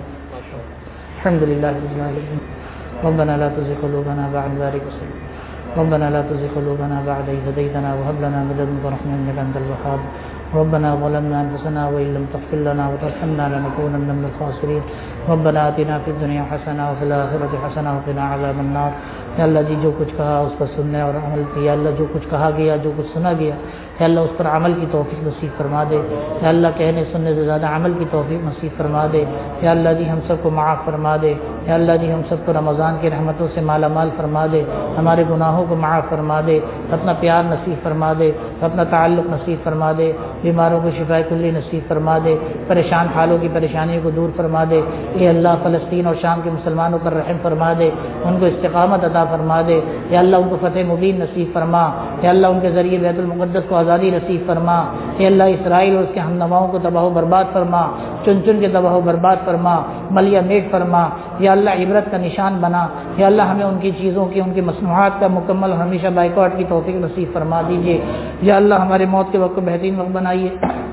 الحمدللہ رب العالمین۔ ربنا لا تزغ قلوبنا بعد إذ هديتنا ربنا لا تزغ قلوبنا بعد إذ هديتنا وهب لنا من لدنك رحمة إنك أنت الوهاب ربنا ظلمنا أنفسنا وإن لم تغفر لنا وترحمنا لنكونن من الخاسرين ربنا آتنا في الدنيا حسنة وفي الآخرة حسنة وقنا عذاب النار۔ یا اللہ جی جو کچھ کہا اس پر سننے اور عمل کیا، اللہ جو کچھ کہا گیا جو کچھ سنا گیا یا اللہ اس پر عمل کی توفیق نصیب فرما دے، یا اللہ کہنے سننے سے زیادہ عمل کی توفیق نصیب فرما دے، یا اللہ جی ہم سب کو معاف فرما دے، یا اللہ جی ہم سب کو رمضان کی رحمتوں سے مالا مال فرما دے، ہمارے گناہوں کو معاف فرما دے، اپنا پیار نصیب فرما دے، اپنا تعلق نصیب فرما دے، بیماروں کو شفاء کلی نصیب فرما دے، پریشان حالوں کی پریشانیوں کو دور فرما دے۔ اے اللہ فلسطین اور شام کے مسلمانوں پر رحم فرما دے، ان کو استقامت عطا فرما دے، یا اللہ ان کو فتح مبین نصیب فرما، یا اللہ ان کے ذریعے بیت المقدس کو آزادی نصیب فرما، یا اللہ اسرائیل اور اس کے ہم نواؤں کو تباہ و برباد فرما، چن چن کے تباہ و برباد فرما، ملیہ میٹ فرما، یا اللہ عبرت کا نشان بنا، یا اللہ ہمیں ان کی چیزوں کی ان کی مصنوعات کا مکمل اور ہمیشہ بائیکاٹ کی توفیق نصیب فرما دیجیے، یا اللہ ہمارے موت کے وقت کو بہترین وقت بنائیے،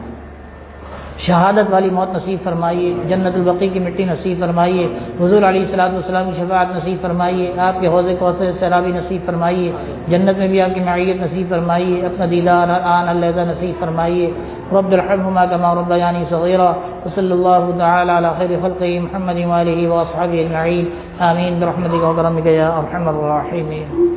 شہادت والی موت نصیب فرمائیے، جنت البقیع کی مٹی نصیب فرمائیے، حضور علیہ الصلوۃ والسلام کی شفاعت نصیب فرمائیے، آپ کے حوض کوثر سے سیرابی نصیب فرمائیے، جنت میں بھی آپ کی معیت نصیب فرمائیے، اپنا دیدار آن اللحظہ نصیب فرمائیے۔ رب ارحمهما كما ربياني صغيرا وصلى الله تعالى على خير خلقه محمد وآله وأصحابه أجمعين آمين برحمتك وكرمك يا أرحم الراحمين۔